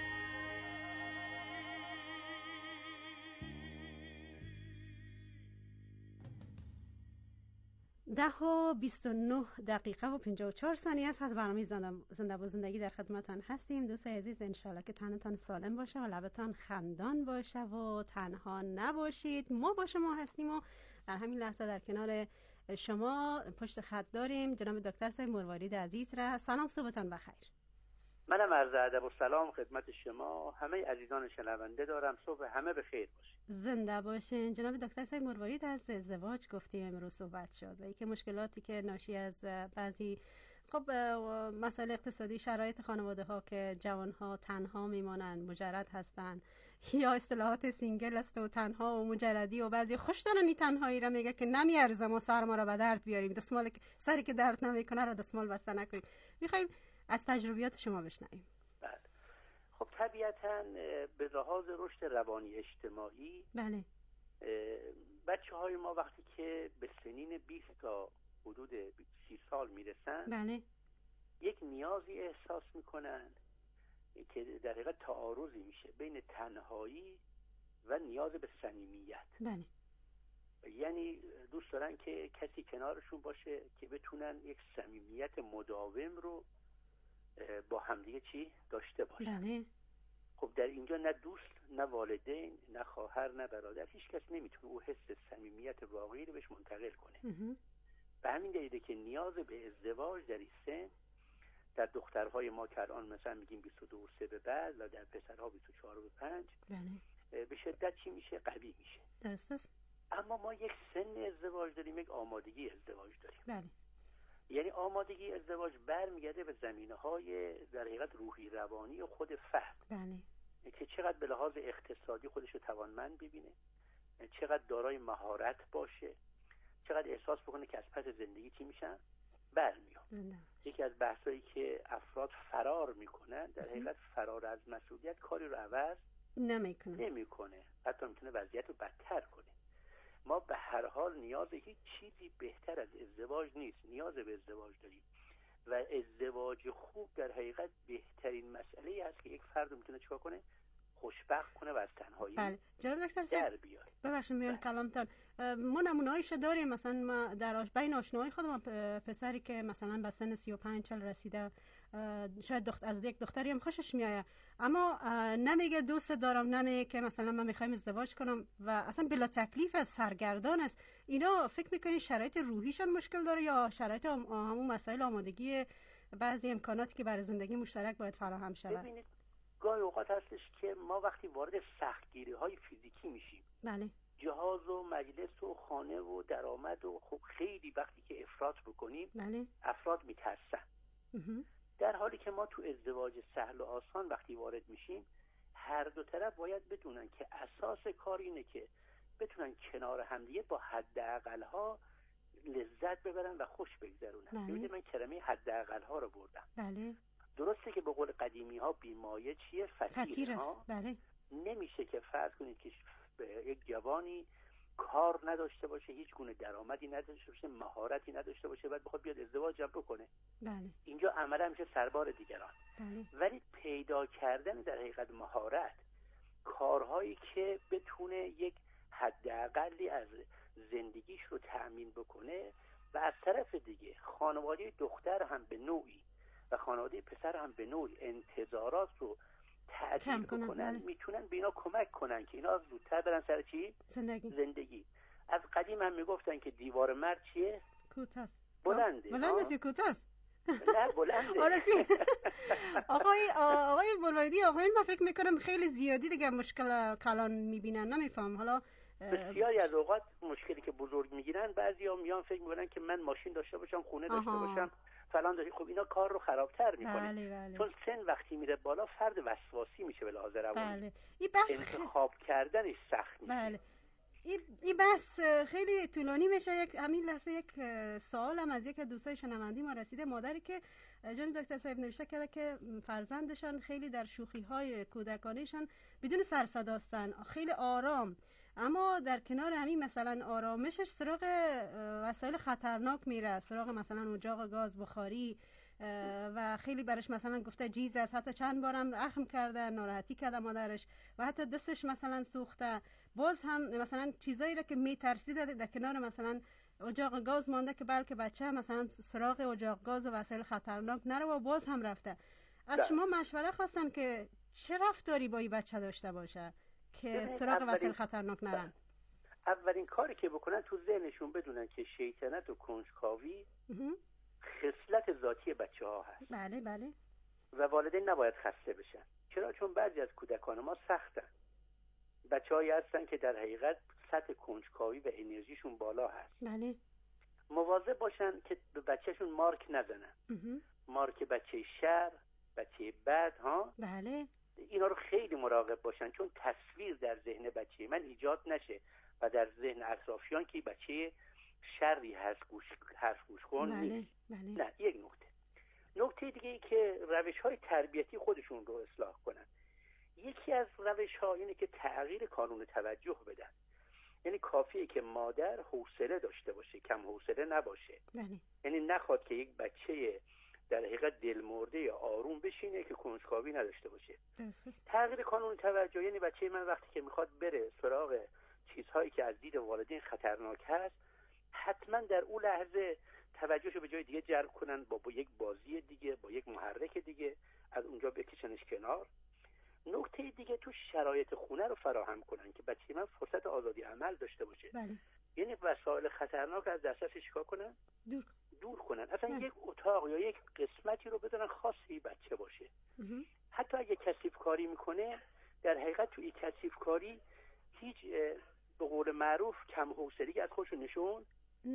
ده و بیست و نه دقیقه و پنجاه و چهار ثانیه است. از برنامه زنده با زندگی در خدمتان هستیم. دوست عزیز انشالله که تنتان سالم باشه و لبتان خندان باشه و تنها نباشید. ما با شما هستیم و در همین لحظه در کنار شما پشت خط داریم جناب دکتر سید مروارید عزیز را. سلام، صبحتان بخیر. منم عرض ادب و سلام خدمت شما همه عزیزان شنونده دارم. صبح همه به خیر باشه. زنده باشین. جناب دکتر سید مروارید از ازدواج گفتیم امروز صحبت شد و اینکه مشکلاتی که ناشی از بعضی خب مسائل اقتصادی، شرایط خانواده ها که جوان ها تنها میمانن، مجرد هستن، یا اصطلاحات سینگل است و تنها و مجردی و بعضی خوش دارن این تنهایی را میگه که نمیارزه ما سر ما را به درد بیاریم، دستمال سری که درد نمیکنه را دستمال بسته نکنیم. میخوایم از تجربیات شما بشنویم. بله. خب طبیعتاً به لحاظ رشد روانی اجتماعی بله بچه های ما وقتی که به سنین بیست تا حدود سی سال میرسن بله یک نیازی احساس میکنن که در حقیقت تعارضی میشه بین تنهایی و نیاز به صمیمیت. بله یعنی دوست دارن که کسی کنارشون باشه که بتونن یک صمیمیت مداوم رو با همدیگه چی داشته باشن. بله. خب در اینجا نه دوست، نه والدین، نه خواهر، نه برادر، هیچ کس نمیتونه او حس صمیمیت واقعی رو بهش منتقل کنه. به همین دلیله که نیاز به ازدواج در این سن در دخترهای ما که الان مثلا میگیم بیست و دو و سه به بعد و در پسرها بیست و چهار و پنج بله به شدت چی میشه؟ قوی میشه. درست است. اما ما یک سن ازدواج داریم، یک آمادگی ازدواج داریم. بله. یعنی آمادگی ازدواج برمیگرده به زمینه‌های در حقیقت روحی روانی و خود فرد. بله. که چقدر به لحاظ اقتصادی خودش رو توانمند ببینه، چقدر دارای مهارت باشه، چقدر احساس بکنه که از پس زندگی چی میشن برمیاد. یکی از بحثایی که افراد فرار میکنن در حقیقت فرار از مسئولیت کاری رو عوض نمیکنه نمیکنه حتی میتونه وضعیت رو بدتر کنه. ما به هر حال نیاز هیچ چیزی بهتر از ازدواج نیست، نیاز به ازدواج داریم و ازدواج خوب در حقیقت بهترین مسئله است که یک فرد میتونه چیکار کنه؟ خوشبخت کنه و از تنهایی بله. جناب دکتر در بیاره. ببخشید میان کلامتان، ما نمونه‌ایش داریم. مثلا ما در آش... بین آشناهای خودم پسری که مثلا به سن سی و پنج سال رسیده، شاید دخت... از یک دختری هم خوشش میآید اما نمیگه دوست دارم، نمیگه که مثلا من میخوایم ازدواج کنم و اصلا بلا تکلیف است، سرگردان است. اینا فکر میکنین شرایط روحیشان مشکل داره یا شرایط هم... همون مسائل آمادگی بعضی امکاناتی که برای زندگی مشترک باید فراهم شود؟ ببینید گاهی اوقات هستش که ما وقتی وارد سختگیری های فیزیکی میشیم، بله جهاز و مجلس و خانه و درآمد و خب خیلی وقتی که افراط بکنیم بله. افراد میترسن. در حالی که ما تو ازدواج سهل و آسان وقتی وارد میشیم هر دو طرف باید بدونن که اساس کار اینه که بتونن کنار همدیگه با حداقل ها لذت ببرن و خوش بگذرونن. بله. ببینید من کلمه حداقل ها رو بردم. بله. درسته که به قول قدیمی ها بیمایه چیه؟ فتیر, فتیر است. ها. بله. نمیشه که فرض کنید که یک جوانی کار نداشته باشه، هیچ گونه درآمدی نداشته باشه، مهارتی نداشته باشه، بعد بخواد بیاد ازدواج هم بکنه. بله. اینجا عملا میشه سربار دیگران. بله. ولی پیدا کردن در حقیقت مهارت، کارهایی که بتونه یک حداقلی از زندگیش رو تأمین بکنه و از طرف دیگه خانواده دختر هم به نوعی و خانواده پسر هم به نوعی انتظارات رو تعدیل بکنن، بله. میتونن به اینا کمک کنن که اینا زودتر برن سر چی؟ زندگی. زندگی. از قدیم هم میگفتن که دیوار مرد چیه؟ کوتاست. بلنده. بلند است کوتاست؟ نه بلنده. آرسی. آقای آقای بلوردی، آقایان من فکر میکنم خیلی زیادی دیگه مشکل کلان میبینن، نمیفهم. حالا بسیاری از اوقات مشکلی که بزرگ میگیرن، بعضیا میان فکر میکنن که من ماشین داشته باشم، خونه داشته آها. باشم، فلان داشته. خب اینا کار رو خرابتر میکنه. بله بله. چون سن وقتی میره بالا فرد وسواسی میشه به لحاظ روانی. بله. این بحث انتخاب کردنش سخت میشه. بله. این این بحث خیلی طولانی میشه. یک همین لحظه یک سوالم از یک دوستای شنوندی ما رسیده. مادری که جان دکتر صاحب نوشته کرده که فرزندشان خیلی در شوخی های کودکانیشان بدون سر صداستن، خیلی آرام، اما در کنار همین مثلا آرامشش سراغ وسایل خطرناک میره، سراغ مثلا اجاق گاز، بخاری و خیلی برش مثلا گفته جیز است، حتی چند بارم اخم کرده، ناراحتی کرده مادرش و حتی دستش مثلا سوخته. باز هم مثلا چیزایی را که میترسیده در کنار مثلا اجاق گاز مانده که بلکه بچه مثلا سراغ اجاق گاز و وسایل خطرناک نره و باز هم رفته. از شما مشوره خواستن که چه رفتاری با این بچه داشته باشه که سراغ وسایل خطرناک نرن؟ اولین کاری که بکنن تو ذهنشون بدونن که شیطنت و کنجکاوی خصلت ذاتی بچه ها هست. بله بله. و والدین نباید خسته بشن. چرا؟ چون بعضی از کودکان ما سختن. بچه هایی هستن که در حقیقت سطح کنجکاوی و انرژیشون بالا هست. بله. مواظب باشن که به بچهشون مارک نزنن. مارک بچه شر، بچه بد ها. بله. اینا رو خیلی مراقب باشن، چون تصویر در ذهن بچه من ایجاد نشه و در ذهن اطرافیان که بچه شری هست، گوش حرف گوش کن نیست. بله. نه. یک نکته نکته دیگه ای که روش های تربیتی خودشون رو اصلاح کنن. یکی از روش ها اینه که تغییر کانون توجه بدن. یعنی کافیه که مادر حوصله داشته باشه، کم حوصله نباشه. بله. یعنی نخواد که یک بچه در حقیقت دلمرده یا آروم بشینه که کنجکاوی نداشته باشه. تغییر کانون توجه یعنی بچه من وقتی که میخواد بره سراغ چیزهایی که از دید والدین خطرناک هست، حتما در اون لحظه توجهشو به جای دیگه جلب کنن، با, با یک بازی دیگه، با یک محرک دیگه از اونجا بکشنش کنار. نکته دیگه تو شرایط خونه رو فراهم کنن که بچه من فرصت آزادی عمل داشته باشه. بله. یعنی وسایل خطرناک از دسترسش چیکار کنن؟ دور دور کنن. اصلا بله. یک اتاق یا یک قسمتی رو بدونن خاصی بچه باشه. مهم. حتی اگه کثیف کاری میکنه، در حقیقت تو این کثیف کاری هیچ به قول معروف کم حوصلگی از خودشون نشون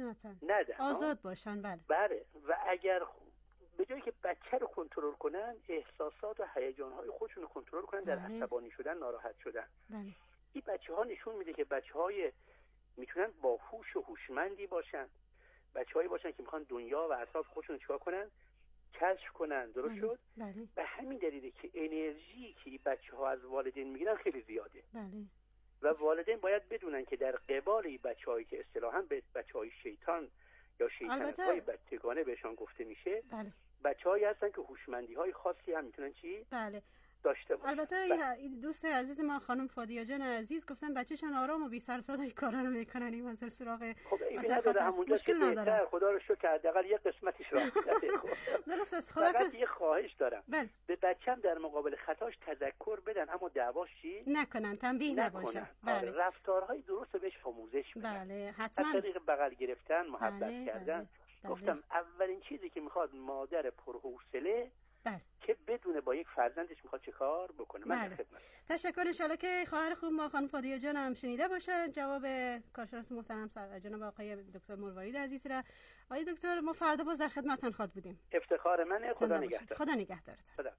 ندن. آزاد باشن. بله. بله. و اگر به جایی که بچه رو کنترل کنن، احساسات و هیجان‌های خودشون رو کنترل کنن، در بله. عصبانی شدن، ناراحت شدن. بله. این بچه‌ها نشون میده که بچه‌های میتونن با هوش و هوشمندی باشن. بچه‌هایی باشن که میخوان دنیا و اطراف خودشون چیکار کنن؟ کشف کنن. درست بله. شد؟ بله. به همین دلیله که انرژی که بچه‌ها از والدین میگیرن خیلی زیاده. بله. و والدین باید بدونن که در قبال بچه‌هایی که اصطلاحاً به بچه‌های شیطان یا شیطنت‌های بچگانه بهشون گفته میشه، بله. بچه‌هایی هستن که هوشمندی‌های خاصی هم میتونن چی؟ بله. داشته باشن. البته بله. دوست عزیز ما خانم فادیه جان عزیز گفتن بچه‌شان آرام و بی سر صدا کارا رو میکنن، این مثلا سراغ خب این نداره، همونجا که بهتر، خدا رو شکر حداقل یه قسمتش راه داده. درست است. خدا فقط یه خواهش دارم. بله. به بچه‌م در مقابل خطاش تذکر بدن، اما دعواش چی؟ نکنن، تنبیه نباشه. بله. رفتارهای درست بهش آموزش بدن. بله، حتما. از طریق بغل گرفتن، محبت بله. کردن. بله. گفتم اولین چیزی که میخواد مادر پرحوصله بله. که بدونه با یک فرزندش میخواد چه کار بکنه. من بله. خدمت. تشکر. ان شاءالله که خواهر خوب ما خانم فادیه جان هم شنیده باشه جواب کارشناس محترم جناب آقای دکتر مروارید عزیز را. آقای دکتر ما فردا باز در خدمتتون خواهد بودیم. افتخار منه. خدا نگهدار. خدا نگهدارتون. خدا.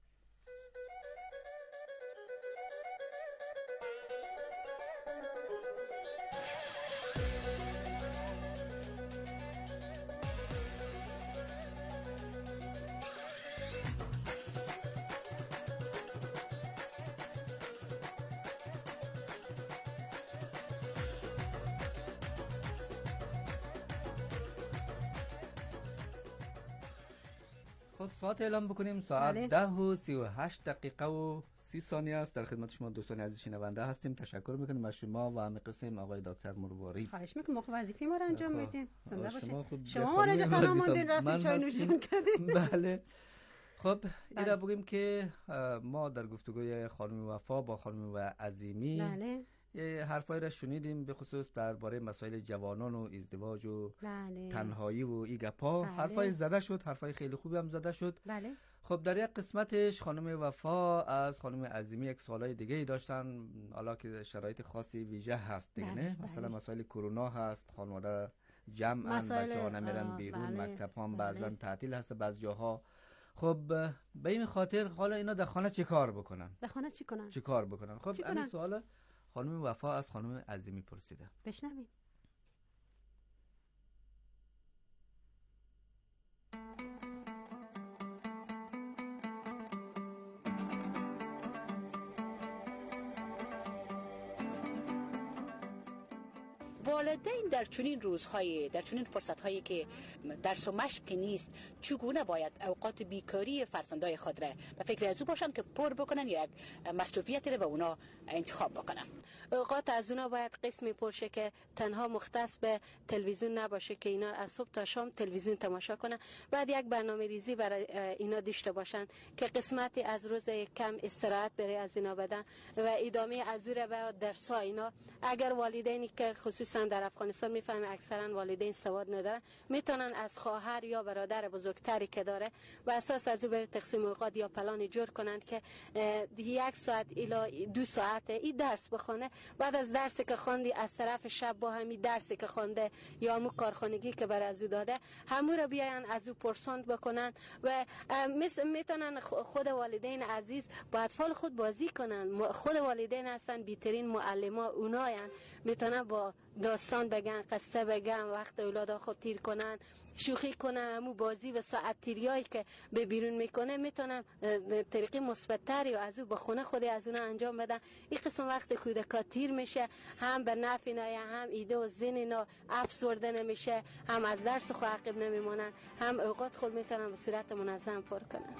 خب ساعت اعلام بکنیم. ساعت بله. ده و سی و هشت دقیقه و سی ثانیه است. در خدمت شما دوستان عزیز شنونده هستیم. تشکر میکنیم از شما و همه قسم آقای دکتر مرواری. خواهش میکنم. ما خب وظیفه ما رو انجام خب. میدیم. زنده شما باشید. خود شما ما رو اینجا تنها موندین رفتین چای نوش جون کردین. بله. خب اینا بگیم که ما در گفتگوی خانم وفا با خانم و عظیمی بله یه حرفایی را شنیدیم به خصوص درباره مسائل جوانان و ازدواج و بله. تنهایی و ای گپا. بله. حرفای زده شد، حرفای خیلی خوبی هم زده شد. بله. خب در یک قسمتش خانم وفا از خانم عظیمی یک سوالای دیگه ای داشتن، حالا که شرایط خاصی ویژه هست دیگه. بله. نه مثلا بله. مسائل کرونا هست، خانواده جمعن، مسائل... بچه‌ها نمیرن بیرون، بله. مکتب هم بله. بعضا تعطیل هست بعض جاها. خب به این خاطر حالا اینا در خانه چی کار بکنن؟ در خانه چی کنن؟ چی کار بکنن؟ خب چی این کنن؟ سوال خانم وفا از خانم عظیمی پرسیده. بشنویم. والدین در چنین روزهای در چنین فرصت‌هایی که درس و مشق نیست چگونه باید اوقات بیکاری فرزندای خود را به فکر از او باشند که پر بکنن یا یک مصروفیتی را به اونا انتخاب بکنن؟ اوقات از اونا باید قسمی پرشه که تنها مختص به تلویزیون نباشه که اینا از صبح تا شام تلویزیون تماشا کنن. بعد یک برنامه ریزی برای اینا داشته باشن که قسمتی از روز کم استراحت برای از اینا بدن و ادامه از او را به درس‌ها اینا. اگر والدینی که خصوصا در افغانستان میفهمه اکثرا والدین سواد ندارن، میتونن از خواهر یا برادر بزرگتری که داره و اساس از او بر تقسیم اوقات یا پلانی جور کنند که یک ساعت الی دو ساعت این درس بخونه. بعد از درسی که خوندی از طرف شب با همین درسی که خونده یا همون کارخانگی که بر از او داده همو رو بیاین از او پرسند بکنن و میتونن خود والدین عزیز با اطفال خود بازی کنن. خود والدین هستن بیترین معلما، اوناین میتونن با داستان بگن، قصه بگن، وقت اولادا خود تیر کنن، شوخی کنن. همو بازی و ساعت تیریایی که به بیرون میکنه میتونن طریقی مثبت‌تری و از او به خونه خودی از اون انجام بدن. این قسم وقت کودکا تیر میشه، هم به نفع اینا، هم ایده و ذهن اینا افسرده نمیشه، هم از درس خود عقب نمیمونن، هم اوقات خود میتونن به صورت منظم پر کنن.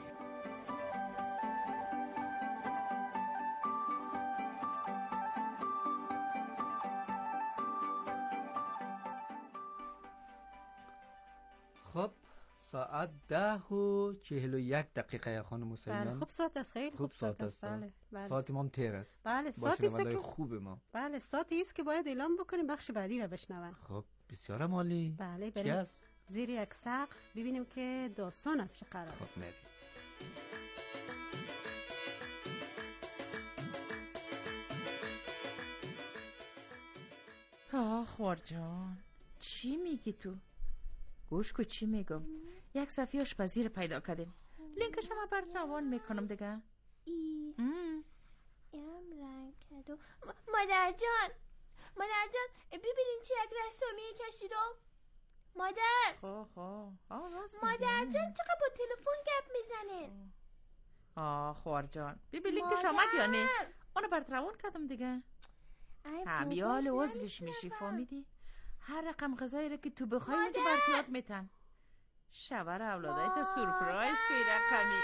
خب ساعت ده و چهل و یک دقیقه خانم حسینیان. بله خوب ساعت است، خیلی خوب ساعت است. بله بله. ساعت ما هم تیر است. بله ساعتی است که خوب ما. بله ساعتی است که باید اعلام بکنیم بخش بعدی را بشنون. خب بسیار عالی. بله چی بریم است؟ زیر یک سقف ببینیم که داستان از چه قرار است. خب میریم. آه خورجان چی میگی تو؟ گوش کو چی میگم. یک صفحه آشپزی رو پیدا کردیم، لینکش هم برات روان میکنم دیگه. ای ام رنگ کدو. مادر جان مادر جان ببینین چه یک رسامی کشیدم. مادر خواه خواه مادر جان چقدر با تلفن گپ میزنین. آه خورجان ببین لینکش آمد یا نه؟ اونو برات روان کردم دیگه. همیال عضوش میشی فهمیدی؟ هر رقم غذایی رو که تو بخوای اونجا برات میتن. شبر اولادای تا سورپرایز کوی رقمی.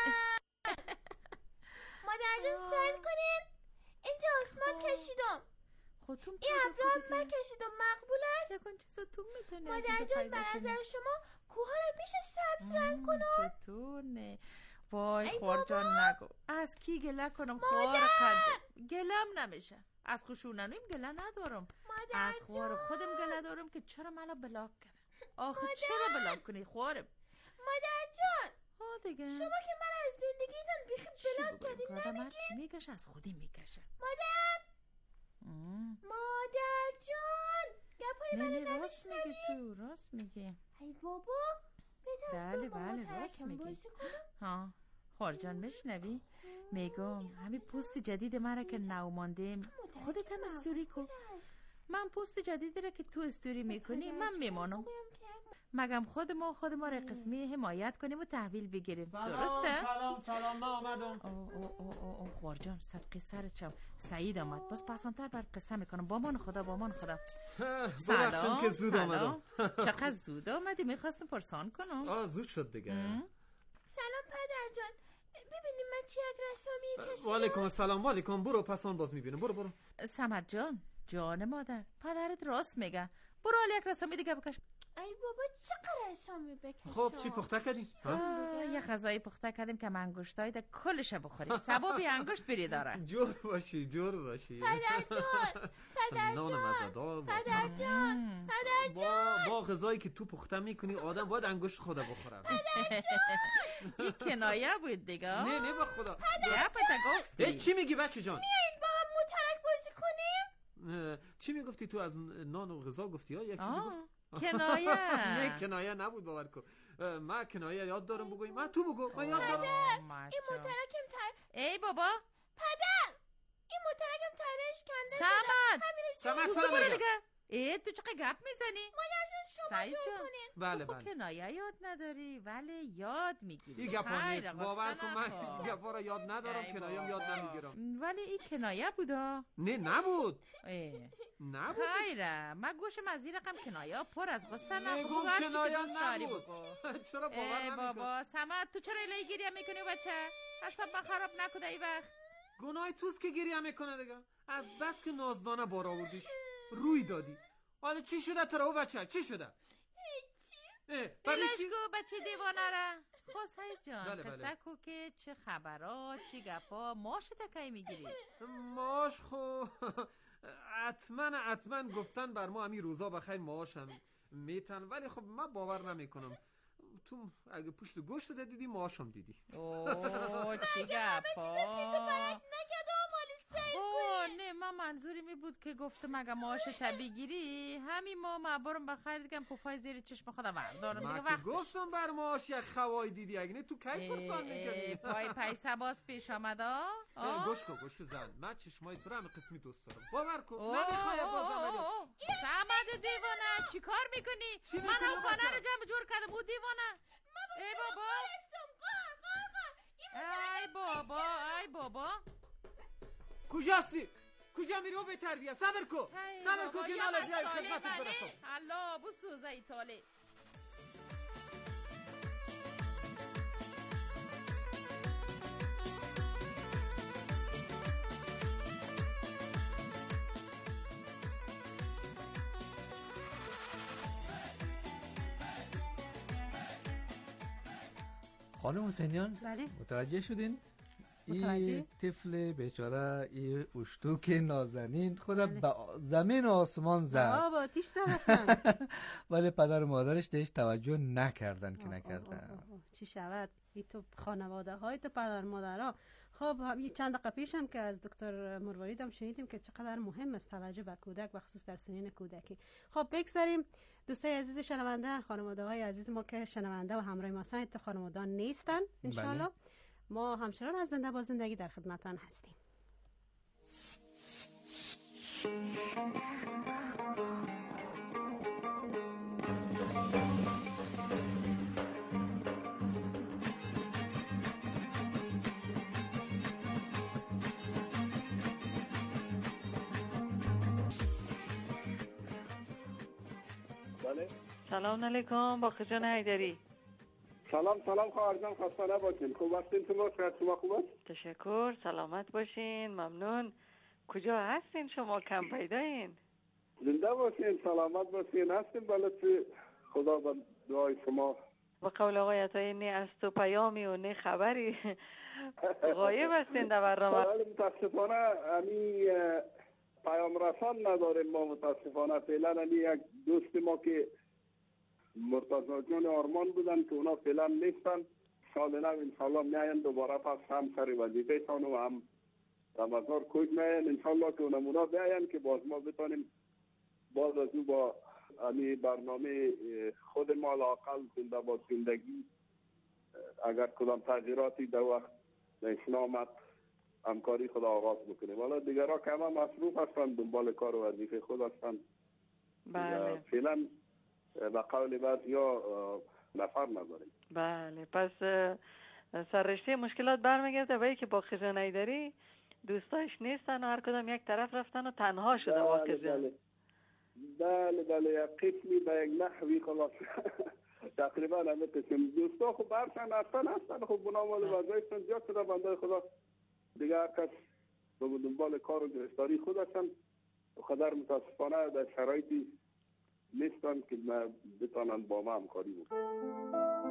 مادر جان سایل کنین. اینجا آسمان کشیدم. خودتون این ابرا هم من کشیدم. مقبول است؟ یکن چیزاتون میتونی. مادر جان بر نظر شما کوها رو میشه سبز رنگ کنم؟ چطور نه؟ وای خورجان نگو. از کی گله کنم؟ خوار کنده گلم نمیشه. از خوشوننویم گله ندارم. از خوار خودم گله دارم که چرا منو بلاک کردم. آخه چرا بلاک کنی خوارم؟ مادر جان ها دیگه شما که من از زندگیتان بیخی بلاک کردین نمیگی؟ چی میکشه؟ از خودی میکشه. مادر ام. مادر جان گپای منو نمیشنوی؟ راست میگی تو راست میگی. ای بابا بله بله راست میگی. ها خورجان میشنوی؟ میگم همین پست جدید مرا که نو ماندیم خودت هم استوری کن. من پست جدیدی را که تو استوری میکنی من میمانم. مگم خود ما خود ما را قسمی حمایت کنیم و تحویل بگیریم. درسته؟ سلام سلام من آمدم. او او او او, او خورجان صدقی سرت شم. سعید آمد باز پسانتر برد قصه میکنم. با من خدا با من خدا. سلام که زود آمدم. چقدر زود آمدی؟ میخواستم پرسان کنم. آه زود شد دیگه. سلام بچه یک رسامی کشیدم. وعلیکم السلام. وعلیکم. برو پس آن باز میبینم. برو برو. سمت جان، جان مادر، پدرت راست میگه. برو حالا یک رسامی دیگه بکش. ای بابا چقدر رسامی بکشم؟ خب چی پخته کردیم؟ یه غذای پخته کردیم که انگشتای ده کلش بخوری. سبابی انگشت بری داره. جور باشی، جور باشی. پدر جان، پدر نان جان، مزه‌دار. پدر جان، پدر جان. با با غذایی که تو پخته میکنی آدم باید انگشت خدا بخوره. پدر جان. این کنایه بود دیگه. نه نه با خدا. پدر گفتی. چی میگی بچه جان؟ میایین با هم موترک بازی کنیم؟ چی میگفتی تو از نان و غذا گفتی ها؟ یک چیزی گفت. کنایه. نه کنایه نبود باور کن. من کنایه یاد دارم بگویم. من تو بگو. من یاد دارم. این موترکم تر. ای بابا. پدر. این موترکم ترش کنده. سمت. سمت تو برو دیگه. ای تو چقدر گپ میزنی؟ مادر جان شما جون کنین. بله خب بله. کنایه یاد نداری ولی یاد میگیری. این گپا نیست. باور کن من گپا را یاد ندارم، کنایه‌ام یاد نمیگیرم. ولی این کنایه بودا. نه نبود. نبود. خیره. من گوشم از این رقم کنایه پر از غصه نبود. نگو کنایه نبود. چرا باور نمیکنی؟ بابا سمت تو چرا الهی گریه میکنی بچه؟ حساب ما خراب نکده ای وقت. گناه توست که گریه میکنه دیگه. از بس که نازدانه بار آوردیش روی دادی. حالا چی شده تو بچه؟ چی شده؟ هیچی. بلش گو بچه دیوانه را. خب سعید جان بله بله. قصه کو که چه خبرها چی گپا ماش تکایی میگیری؟ ماش خو حتما حتما گفتن بر ما همین روزا بخیر ماشم میتن، ولی خب من باور نمیکنم. تو اگه پشت گوشت دیدی ماشم دیدی. اوه چی گپا. اوه نه من منظوری می بود که گفتم اگه ماش بگیری همین ما معبرم بخیر دیگم پوفای زیر چشم خودم بردارم دیگه وقت گفتم بر ماش یک خوای دیدی اگه نه تو کی پرسان میکنی. پای پیسه باز پیش آمد ها. گوش کن گوش کن زن، من چشمای تو رو همه قسمی دوست دارم. باور کن نمیخوای بازم ولی سمد دیوانه چی کار میکنی؟ من اون خانه رو جمع جور کردم بود دیوانه. ای بابا ای بابا ای بابا کجاستی؟ کجا میری و به تربیه؟ صبر کو صبر کو که ناله بیای خدمتت برسم. الله بسوزه ایتالی. خانم حسینیان بله متوجه شدین؟ این طفل بیچاره این اشتوک نازنین خود به زمین و آسمان زد. بابا تیش زد اصلا. ولی پدر و مادرش دیش توجه نکردن که نکردن. چی شود؟ این تو خانواده های تو پدر مادرها. خب هم چند دقیقه پیش هم که از دکتر مروارید هم شنیدیم که چقدر مهم است توجه به کودک و خصوص در سنین کودکی. خب بگذاریم دوستای عزیز شنونده، خانواده های عزیز ما که شنونده و همراه ما هستند تو خانواده نیستن ان شاء الله. ما همچنان از زنده با زندگی در خدمتتان هستیم. بله. سلام علیکم باقی جان حیدری. سلام سلام خواهر جان، خسته نباشین. خوب هستین؟ شما خوب است؟ تشکر، سلامت باشین، ممنون. کجا هستین شما؟ کم پیدایین. زنده باشین، سلامت باشین. هستیم بله، خدا به دعای شما. با قول آقای عطایی نه از تو پیامی و نه خبری غایب هستین در برنامه. بله متاسفانه امی پیام رسان نداریم ما متاسفانه. فعلا امی یک دوست ما که مرتضی جان آرمان بودن که اونا فعلا نیستن. سال نو انشالله میاین دوباره پس هم سر وظیفه شان و هم رمضان کوچ میاین انشالله که اونمونا بیاین که باز ما بتانیم باز از او با امی برنامه خود ما لاقل زنده با زندگی اگر کدام تغییراتی در وقت نشون آمد همکاری خود آغاز بکنیم. حالا دیگرها که همه مصروف هستن دنبال کار و وظیفه خود هستن. بله. فعلا به قول بعضیا نفر نداریم. بله پس سررشته مشکلات برمیگرده به اینکه با خزان حیدری دوستاش نیستن و هر کدام یک طرف رفتن و تنها شده با خزان. بله بله بله یک قسمی به یک نحوی خلاص تقریبا همه قسم دوستا خب برشن هستن هستن خب بنامال وظایفشون زیاد شده بنده خدا دیگه هر کس به دنبال کار و گرفتاری خود هستن و خدر متاسفانه در شرایطی نیستن که بتانن با ما همکاری بکنن.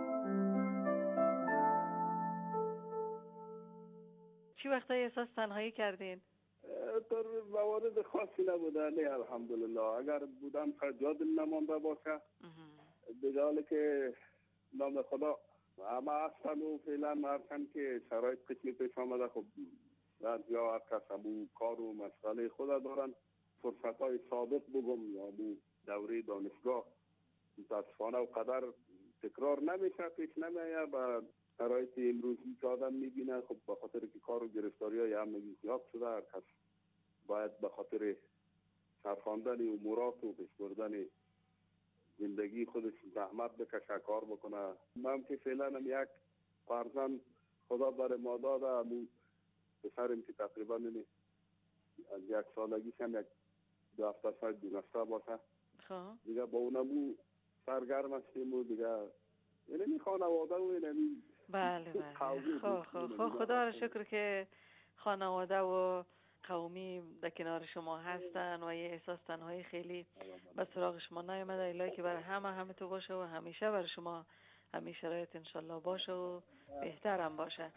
چی وقتایی احساس تنهایی کردین؟ در موارد خاصی نبوده نه الحمدلله. اگر بودم جاد نمانده باشه به حالی که نام خدا همه هستن و فعلا هستن که شرایط قسمی پیش آمده خب یا هر کس همو کار و مسئله خود دارن فرصت های سابق بگم یا همو دوره دانشگاه متاسفانه و قدر تکرار نمیشه پیش نمیه و شرایط امروزی که آدم میبینه خب به خاطر که کار و گرفتاری های همگی زیاد شده هر کس باید به خاطر سرخواندن امورات و پیش بردن زندگی خودش زحمت بکشه کار بکنه. من که فعلا هم یک فرزند خدا بر ما داده همو پسرم که تقریبا از یک سالگیش هم یک دو هفته سال دونسته باشه دیگه با اونمو سرگرم هستیم و دیگه اینمی خانواده و اینمی بله بله خب خب خب خدا را شکر که خانواده و قومی در کنار شما هستن و یه احساس تنهایی خیلی به سراغ شما نیامده. الهی که برای همه همه تو باشه و همیشه برای شما همیشه شرایط انشالله باشه و بهترم باشه.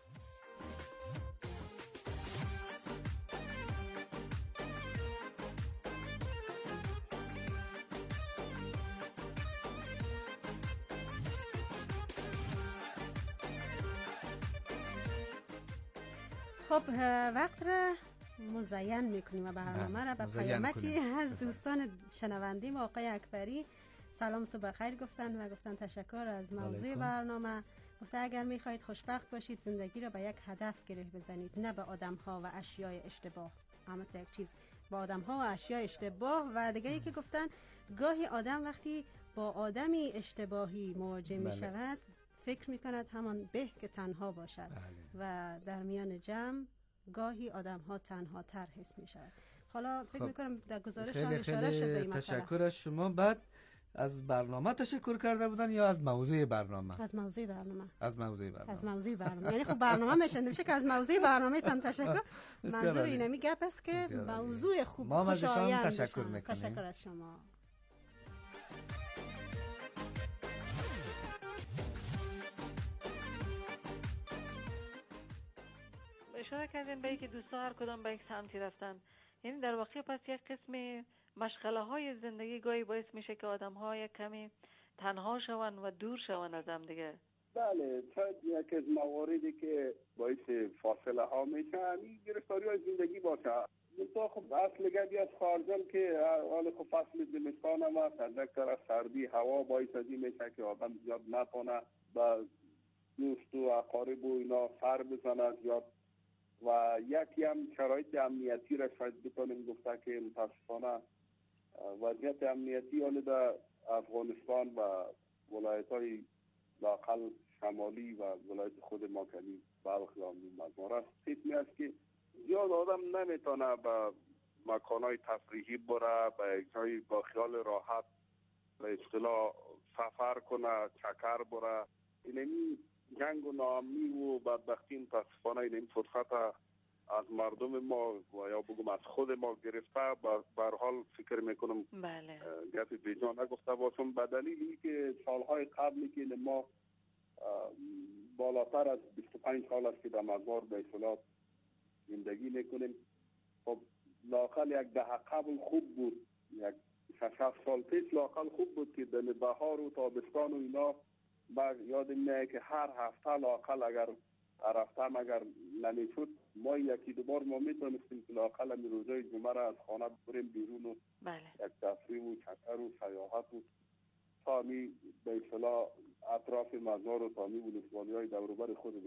خب وقت را مزین میکنیم و برنامه را به پیامکی از دوستان شنوندیم آقای اکبری سلام صبح خیر گفتن و گفتن تشکر از موضوع برنامه. گفته اگر میخواهید خوشبخت باشید زندگی را به یک هدف گره بزنید نه به آدم ها و اشیاء اشتباه. اما یک چیز با آدم ها و اشیاء اشتباه و دیگه ای که گفتن گاهی آدم وقتی با آدمی اشتباهی مواجه می شود فکر می کند همان به که تنها باشد بله. و در میان جمع گاهی آدم ها تنها تر حس می شود. حالا فکر خب. می کنم در گزارش هم اشاره شد به این مسئله. تشکر از شما. بعد از برنامه تشکر کرده بودن یا از موضوع برنامه؟ از موضوع برنامه. از موضوع برنامه. از موضوع برنامه. یعنی خب برنامه میشه نمیشه که از موضوع برنامه تان تشکر. منظور اینمی گپ است که موضوع خوب ما خوشایند تشکر میکنیم. تشکر از شما. اشاره کردین به اینکه دوستا هر کدام به یک سمتی رفتن، یعنی در واقع پس یک قسم مشغله های زندگی گاهی باعث میشه که آدم ها یک کمی تنها شون و دور شون از هم دیگه. بله شاید یک از مواردی که باعث فاصله ها میشه همین گرفتاری های زندگی باشه. منطقه خب اصل گدی از خارجم که حال خب فصل زمستان هم هست از یک طرف سردی هوا باعث از این میشه که آدم زیاد نتونه با دوست و اقارب و اینا سر بزنه زیاد و یکی هم شرایط امنیتی را شاید بتونیم گفته که متاسفانه وضعیت امنیتی حال در افغانستان و ولایت های لاقل شمالی و ولایت خود ما کنی بلخ یا مزار است فکر است که زیاد آدم نمیتونه به مکانهای تفریحی بره به یک جای با خیال راحت به اصطلاح سفر کنه چکر بره. اینمی جنگ و ناامنی و بدبختی متاسفانه این فرصت از مردم ما و یا بگم از خود ما گرفته. بر حال فکر میکنم بله گفت بیجا نگفته باشم به دلیلی که سالهای قبلی که ما بالاتر از بیست و پنج سال است که در مزار به اصطلاح زندگی میکنیم. خب لااقل یک دهه قبل خوب بود، یک شش هفت سال پیش لااقل خوب بود که در بهار و تابستان و اینا من یادم میاد که هر هفته لااقل اگر هر هفته هم اگر نمیشد ما یکی دو بار ما میتونستیم که لااقل می روزای جمعه را از خانه بریم بیرون و بله. یک تفریح و چکر و سیاحت و تامی به اصطلاح اطراف مزار و تامی ولسوالی های دور و بر خود